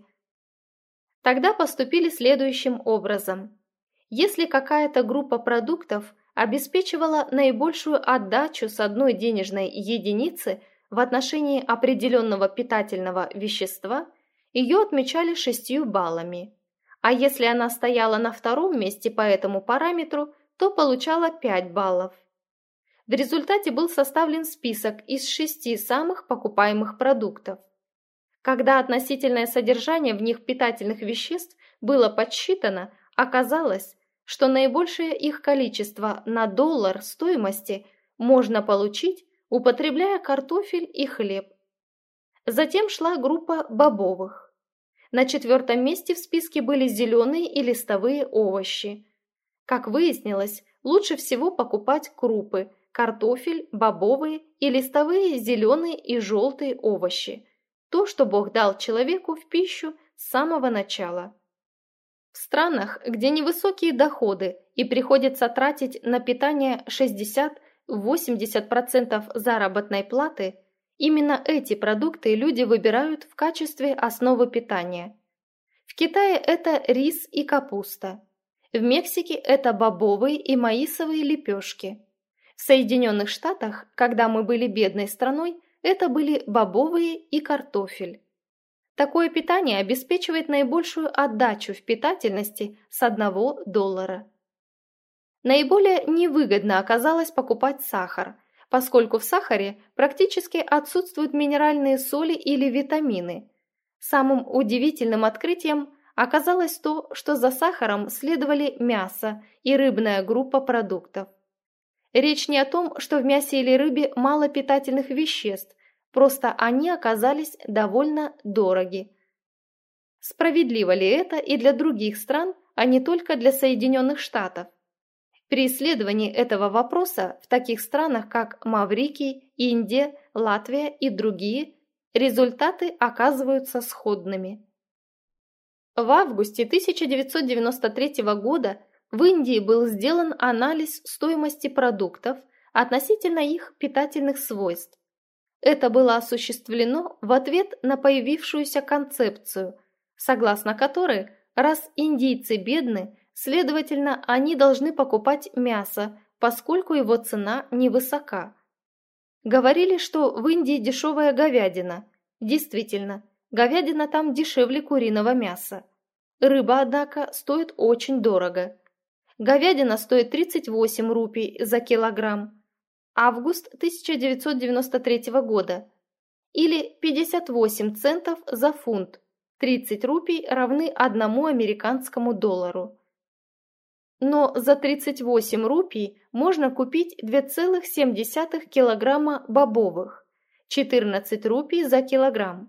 Тогда поступили следующим образом. Если какая-то группа продуктов обеспечивала наибольшую отдачу с одной денежной единицы в отношении определенного питательного вещества, ее отмечали 6 баллами. А если она стояла на втором месте по этому параметру, то получала 5 баллов. В результате был составлен список из 6 самых покупаемых продуктов. Когда относительное содержание в них питательных веществ было подсчитано, оказалось, что наибольшее их количество на доллар стоимости можно получить, употребляя картофель и хлеб. Затем шла группа бобовых. На 4-м месте в списке были зеленые и листовые овощи. Как выяснилось, лучше всего покупать крупы, картофель, бобовые и листовые зеленые и желтые овощи. То, что Бог дал человеку в пищу с самого начала. В странах, где невысокие доходы и приходится тратить на питание 60–80% заработной платы, именно эти продукты люди выбирают в качестве основы питания. В Китае это рис и капуста. В Мексике это бобовые и маисовые лепешки. В Соединенных Штатах, когда мы были бедной страной, это были бобовые и картофель. Такое питание обеспечивает наибольшую отдачу в питательности с $1. Наиболее невыгодно оказалось покупать сахар, поскольку в сахаре практически отсутствуют минеральные соли или витамины. Самым удивительным открытием оказалось то, что за сахаром следовали мясо и рыбная группа продуктов. Речь не о том, что в мясе или рыбе мало питательных веществ, просто они оказались довольно дороги. Справедливо ли это и для других стран, а не только для Соединенных Штатов? При исследовании этого вопроса в таких странах, как Маврикий, Индия, Латвия и другие, результаты оказываются сходными. В августе 1993 года в Индии был сделан анализ стоимости продуктов относительно их питательных свойств. Это было осуществлено в ответ на появившуюся концепцию, согласно которой, раз индийцы бедны, следовательно, они должны покупать мясо, поскольку его цена невысока. Говорили, что в Индии дешевая говядина. Действительно, говядина там дешевле куриного мяса. Рыба, однако, стоит очень дорого. Говядина стоит 38 рупий за килограмм. Август 1993 года. Или 58 центов за фунт. 30 рупий равны 1 американскому доллару. Но за 38 рупий можно купить 2,7 килограмма бобовых, 14 рупий за килограмм.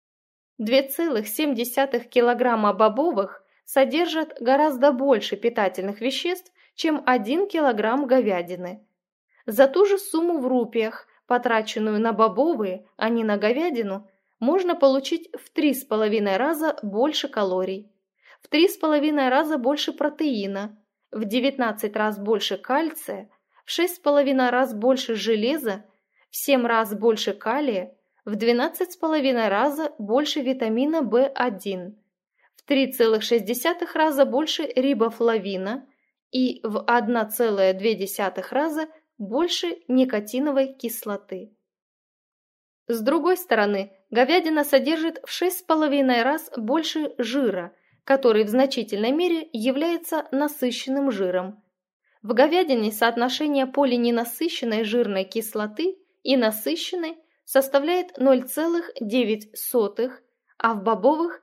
2,7 килограмма бобовых содержат гораздо больше питательных веществ, чем 1 килограмм говядины. За ту же сумму в рупиях, потраченную на бобовые, а не на говядину, можно получить в 3,5 раза больше калорий, в 3,5 раза больше протеина, в 19 раз больше кальция, в 6,5 раз больше железа, в 7 раз больше калия, в 12,5 раза больше витамина В1, в 3,6 раза больше рибофлавина и в 1,2 раза больше никотиновой кислоты. С другой стороны, говядина содержит в 6,5 раз больше жира, который в значительной мере является насыщенным жиром. В говядине соотношение полиненасыщенной жирной кислоты и насыщенной составляет 0,9, а в бобовых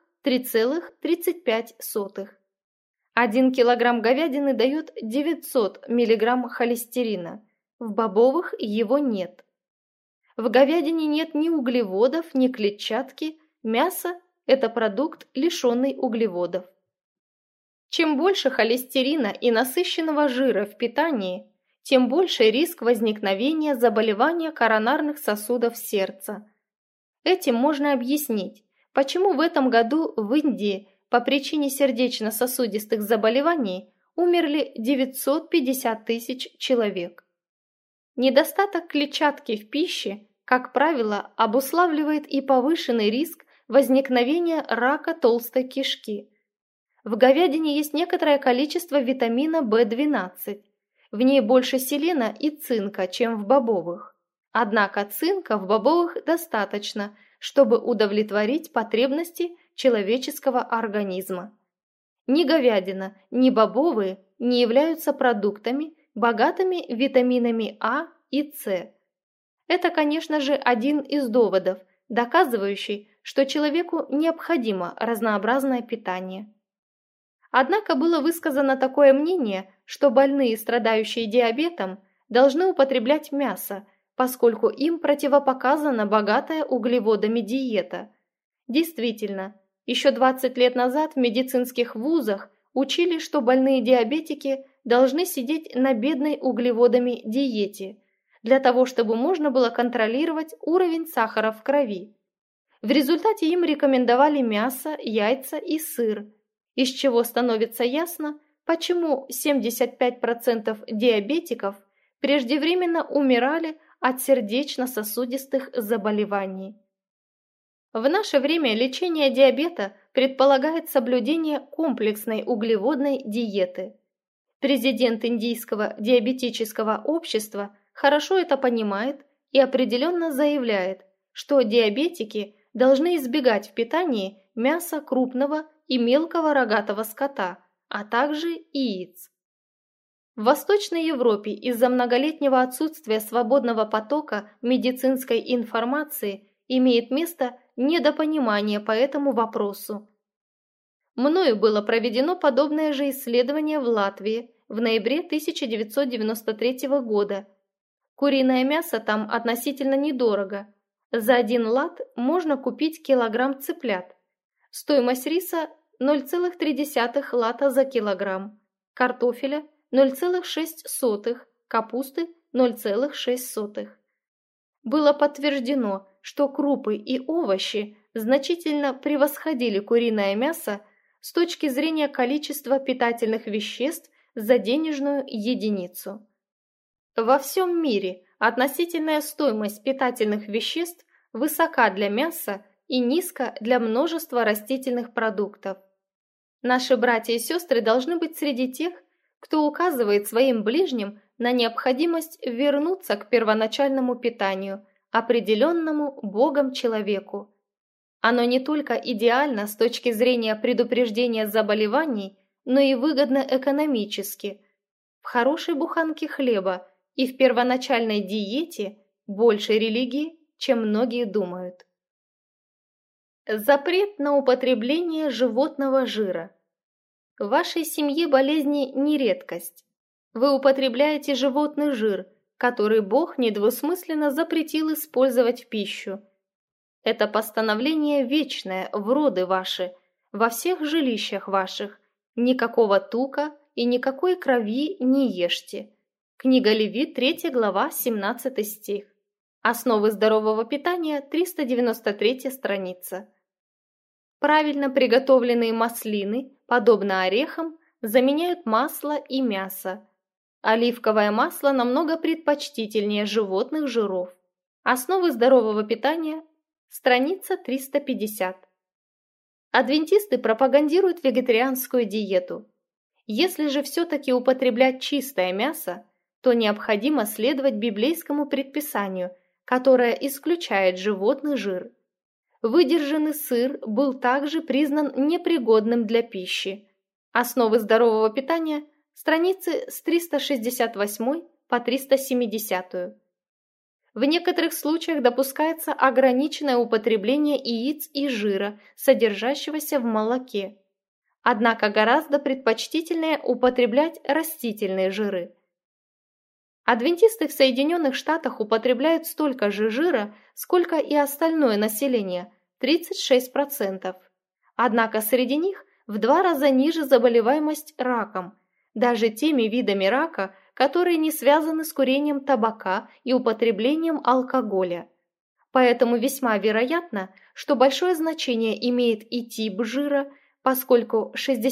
3,35. 1 килограмм говядины дает 900 мг холестерина, в бобовых его нет. В говядине нет ни углеводов, ни клетчатки, мясо – это продукт, лишенный углеводов. Чем больше холестерина и насыщенного жира в питании, тем больше риск возникновения заболевания коронарных сосудов сердца. Этим можно объяснить, почему в этом году в Индии по причине сердечно-сосудистых заболеваний умерли 950 тысяч человек. Недостаток клетчатки в пище, как правило, обуславливает и повышенный риск возникновения рака толстой кишки. В говядине есть некоторое количество витамина В12. В ней больше селена и цинка, чем в бобовых. Однако цинка в бобовых достаточно, чтобы удовлетворить потребности человеческого организма. Ни говядина, ни бобовые не являются продуктами, богатыми витаминами А и С. Это, конечно же, один из доводов, доказывающий, что человеку необходимо разнообразное питание. Однако было высказано такое мнение, что больные, страдающие диабетом, должны употреблять мясо, поскольку им противопоказана богатая углеводами диета. Действительно, еще 20 лет назад в медицинских вузах учили, что больные диабетики должны сидеть на бедной углеводами диете, для того, чтобы можно было контролировать уровень сахара в крови. В результате им рекомендовали мясо, яйца и сыр, из чего становится ясно, почему 75% диабетиков преждевременно умирали от сердечно-сосудистых заболеваний. В наше время лечение диабета предполагает соблюдение комплексной углеводной диеты. Президент Индийского диабетического общества хорошо это понимает и определенно заявляет, что диабетики должны избегать в питании мяса крупного и мелкого рогатого скота, а также яиц. В Восточной Европе из-за многолетнего отсутствия свободного потока медицинской информации имеет место недопонимание по этому вопросу. Мною было проведено подобное же исследование в Латвии в ноябре 1993 года. Куриное мясо там относительно недорого. За 1 лат можно купить килограмм цыплят. Стоимость риса 0,3 лата за килограмм, картофеля 0,6, капусты 0,6. Было подтверждено, что крупы и овощи значительно превосходили куриное мясо с точки зрения количества питательных веществ за денежную единицу. Во всем мире относительная стоимость питательных веществ высока для мяса и низко для множества растительных продуктов. Наши братья и сестры должны быть среди тех, кто указывает своим ближним на необходимость вернуться к первоначальному питанию, определенному Богом человеку. Оно не только идеально с точки зрения предупреждения заболеваний, но и выгодно экономически. В хорошей буханке хлеба и в первоначальной диете больше религии, чем многие думают. Запрет на употребление животного жира. В вашей семье болезни не редкость. Вы употребляете животный жир, который Бог недвусмысленно запретил использовать в пищу. Это постановление вечное в роды ваши, во всех жилищах ваших. Никакого тука и никакой крови не ешьте. Книга Левит, 3 глава, 17 стих. Основы здорового питания, 393 страница. Правильно приготовленные маслины, подобно орехам, заменяют масло и мясо. Оливковое масло намного предпочтительнее животных жиров. Основы здорового питания, страница 350. Адвентисты пропагандируют вегетарианскую диету. Если же все-таки употреблять чистое мясо, то необходимо следовать библейскому предписанию, которое исключает животный жир. Выдержанный сыр был также признан непригодным для пищи. Основы здорового питания, страницы с 368 по 370. В некоторых случаях допускается ограниченное употребление яиц и жира, содержащегося в молоке. Однако гораздо предпочтительнее употреблять растительные жиры. Адвентисты в Соединенных Штатах употребляют столько же жира, сколько и остальное население – 36%. Однако среди них в 2 раза ниже заболеваемость раком, даже теми видами рака, которые не связаны с курением табака и употреблением алкоголя. Поэтому весьма вероятно, что большое значение имеет и тип жира, поскольку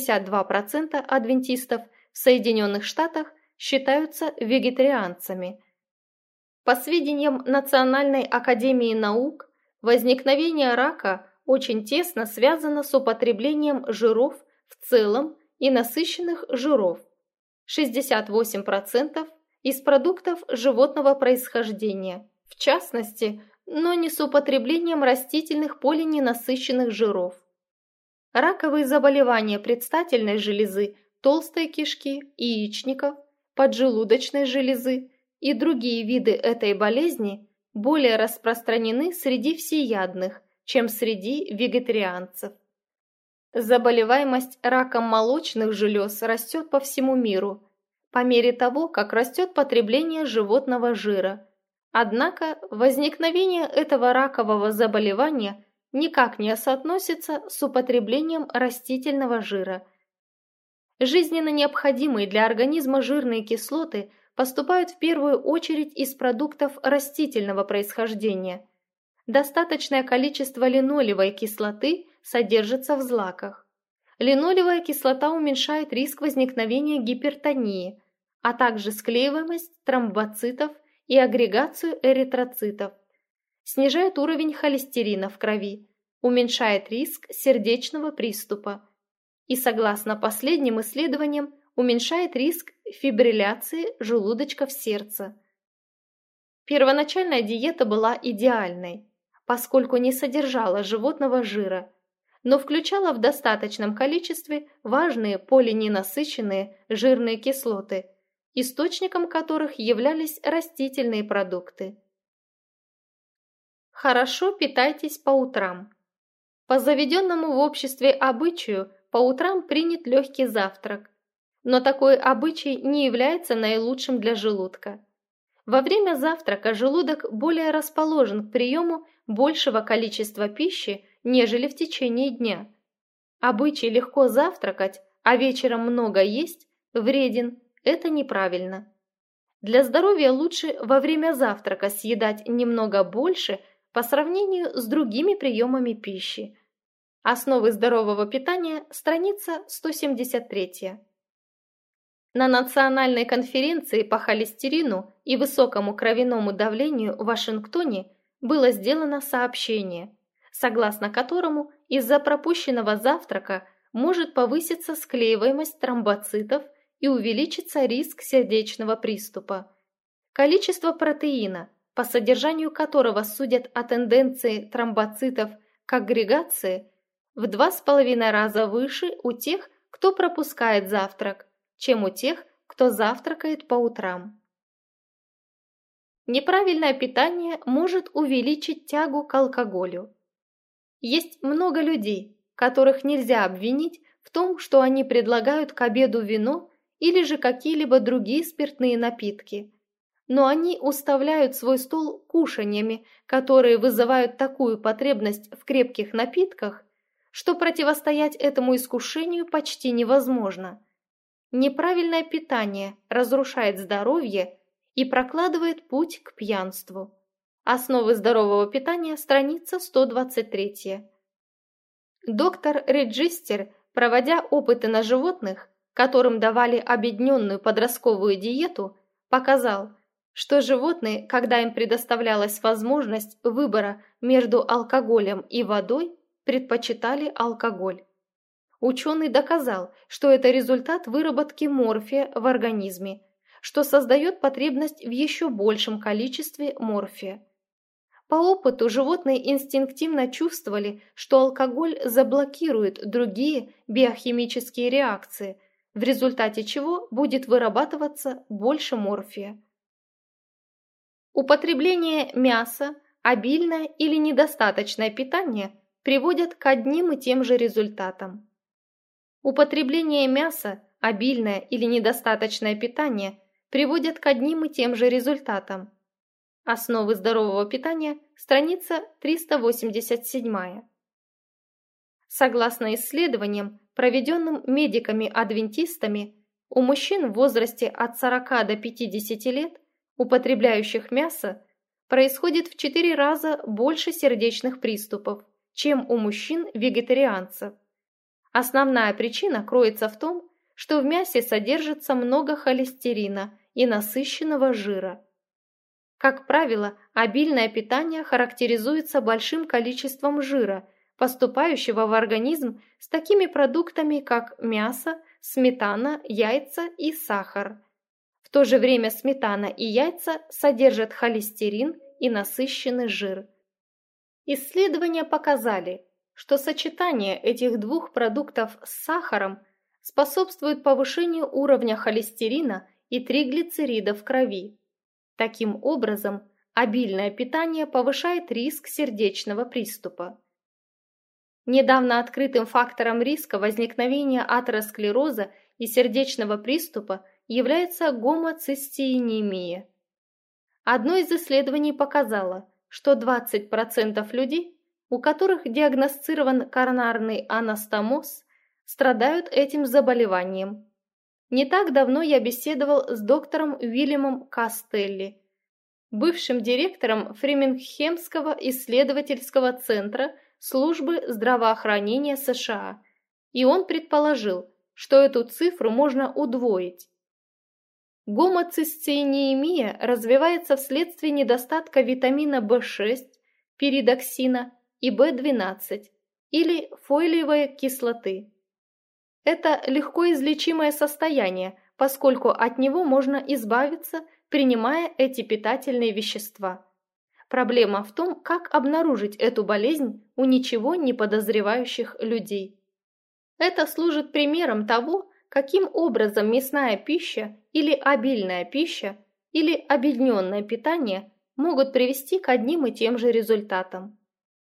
62% адвентистов в Соединенных Штатах считаются вегетарианцами. По сведениям Национальной академии наук, возникновение рака очень тесно связано с употреблением жиров в целом и насыщенных жиров. 68% из продуктов животного происхождения, в частности, но не с употреблением растительных полиненасыщенных жиров. Раковые заболевания предстательной железы, толстой кишки, яичников, поджелудочной железы и другие виды этой болезни более распространены среди всеядных, чем среди вегетарианцев. Заболеваемость раком молочных желез растет по всему миру, по мере того, как растет потребление животного жира. Однако возникновение этого ракового заболевания никак не соотносится с употреблением растительного жира. Жизненно необходимые для организма жирные кислоты поступают в первую очередь из продуктов растительного происхождения. Достаточное количество линолевой кислоты содержится в злаках. Линолевая кислота уменьшает риск возникновения гипертонии, а также склеиваемость тромбоцитов и агрегацию эритроцитов, снижает уровень холестерина в крови, уменьшает риск сердечного приступа и, согласно последним исследованиям, уменьшает риск фибрилляции желудочков сердца. Первоначальная диета была идеальной, поскольку не содержала животного жира, но включала в достаточном количестве важные полиненасыщенные жирные кислоты, источником которых являлись растительные продукты. Хорошо питайтесь по утрам. По заведенному в обществе обычаю по утрам принят легкий завтрак, но такой обычай не является наилучшим для желудка. Во время завтрака желудок более расположен к приему большего количества пищи, нежели в течение дня. Обычай легко завтракать, а вечером много есть, вреден, это неправильно. Для здоровья лучше во время завтрака съедать немного больше по сравнению с другими приемами пищи. Основы здорового питания, страница 173. На Национальной конференции по холестерину и высокому кровяному давлению в Вашингтоне было сделано сообщение, согласно которому из-за пропущенного завтрака может повыситься склеиваемость тромбоцитов и увеличится риск сердечного приступа. Количество протеина, по содержанию которого судят о тенденции тромбоцитов к агрегации, в 2,5 раза выше у тех, кто пропускает завтрак, чем у тех, кто завтракает по утрам. Неправильное питание может увеличить тягу к алкоголю. Есть много людей, которых нельзя обвинить в том, что они предлагают к обеду вино или же какие-либо другие спиртные напитки, но они уставляют свой стол кушаньями, которые вызывают такую потребность в крепких напитках, что противостоять этому искушению почти невозможно. Неправильное питание разрушает здоровье и прокладывает путь к пьянству. Основы здорового питания, страница 123. Доктор Реджистер, проводя опыты на животных, которым давали объединенную подростковую диету, показал, что животные, когда им предоставлялась возможность выбора между алкоголем и водой, предпочитали алкоголь. Ученый доказал, что это результат выработки морфия в организме, что создает потребность в еще большем количестве морфия. По опыту животные инстинктивно чувствовали, что алкоголь заблокирует другие биохимические реакции, в результате чего будет вырабатываться больше морфия. Употребление мяса, обильное или недостаточное питание приводят к одним и тем же результатам. Употребление мяса, обильное или недостаточное питание приводят к одним и тем же результатам. Основы здорового питания, страница 387. Согласно исследованиям, проведенным медиками-адвентистами, у мужчин в возрасте от 40 до 50 лет, употребляющих мясо, происходит в 4 раза больше сердечных приступов, чем у мужчин-вегетарианцев. Основная причина кроется в том, что в мясе содержится много холестерина и насыщенного жира. Как правило, обильное питание характеризуется большим количеством жира, поступающего в организм с такими продуктами, как мясо, сметана, яйца и сахар. В то же время сметана и яйца содержат холестерин и насыщенный жир. Исследования показали, что сочетание этих двух продуктов с сахаром способствует повышению уровня холестерина и триглицеридов в крови. Таким образом, обильное питание повышает риск сердечного приступа. Недавно открытым фактором риска возникновения атеросклероза и сердечного приступа является гомоцистеинемия. Одно из исследований показало, что 20% людей, у которых диагностирован коронарный анастомоз, страдают этим заболеванием. Не так давно я беседовал с доктором Уильямом Кастелли, бывшим директором Фремингхемского исследовательского центра Службы здравоохранения США, и он предположил, что эту цифру можно удвоить. Гомоцистеинемия развивается вследствие недостатка витамина В6, пиридоксина и В12 или фолиевой кислоты. Это легко излечимое состояние, поскольку от него можно избавиться, принимая эти питательные вещества. Проблема в том, как обнаружить эту болезнь у ничего не подозревающих людей. Это служит примером того, каким образом мясная пища или обильная пища или объединенное питание могут привести к одним и тем же результатам.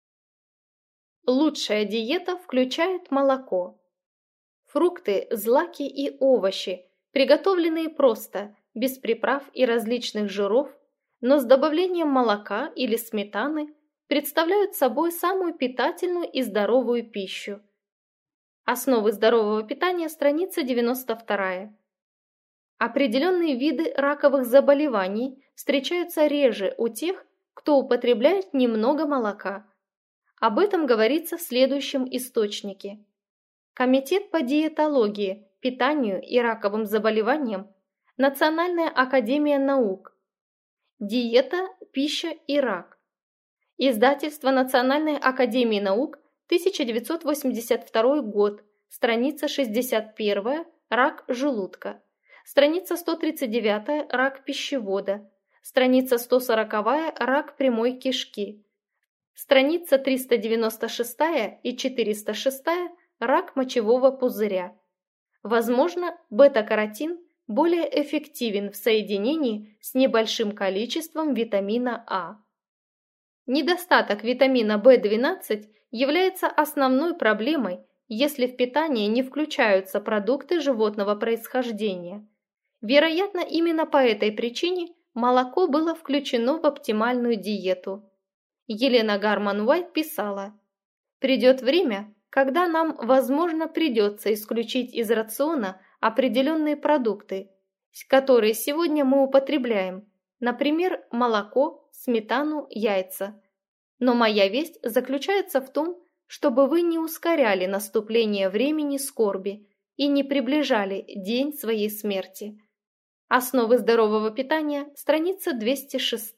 Лучшая диета включает молоко. Фрукты, злаки и овощи, приготовленные просто, без приправ и различных жиров, но с добавлением молока или сметаны, представляют собой самую питательную и здоровую пищу. Основы здорового питания, страница 92. Определенные виды раковых заболеваний встречаются реже у тех, кто употребляет немного молока. Об этом говорится в следующем источнике. Комитет по диетологии, питанию и раковым заболеваниям, Национальная академия наук. Диета, пища и рак. Издательство Национальной академии наук, 1982 год, страница 61, рак желудка, страница 139, рак пищевода, страница 140, рак прямой кишки, страница 396 и 406, рак мочевого пузыря. Возможно, бета-каротин более эффективен в соединении с небольшим количеством витамина А. Недостаток витамина В12 является основной проблемой, если в питание не включаются продукты животного происхождения. Вероятно, именно по этой причине молоко было включено в оптимальную диету. Елена Гарман-Уайт писала: «Придет время, когда нам, возможно, придется исключить из рациона определенные продукты, которые сегодня мы употребляем, например, молоко, сметану, яйца. Но моя весть заключается в том, чтобы вы не ускоряли наступление времени скорби и не приближали день своей смерти». Основы здорового питания, страница 206.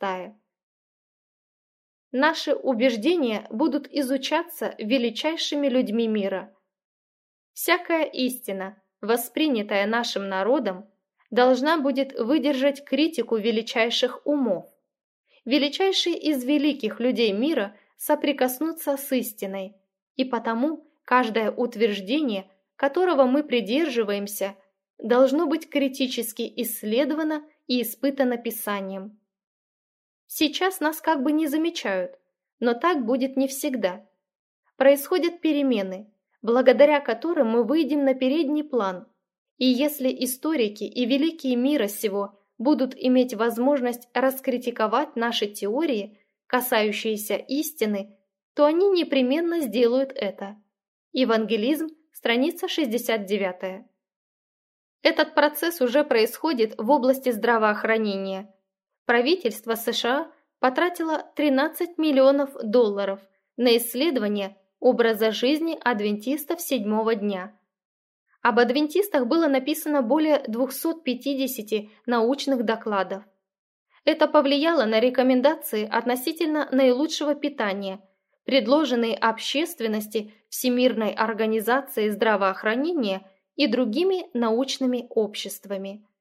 Наши убеждения будут изучаться величайшими людьми мира. Всякая истина, воспринятая нашим народом, должна будет выдержать критику величайших умов. Величайшие из великих людей мира соприкоснутся с истиной, и потому каждое утверждение, которого мы придерживаемся, должно быть критически исследовано и испытано Писанием. Сейчас нас как бы не замечают, но так будет не всегда. Происходят перемены, благодаря которым мы выйдем на передний план, и если историки и великие мира сего будут иметь возможность раскритиковать наши теории, касающиеся истины, то они непременно сделают это. Евангелизм, страница 69. Этот процесс уже происходит в области здравоохранения. Правительство США потратило $13 миллионов на исследование образа жизни адвентистов седьмого дня. Об адвентистах было написано более 250 научных докладов. Это повлияло на рекомендации относительно наилучшего питания, предложенные общественности Всемирной организацией здравоохранения и другими научными обществами.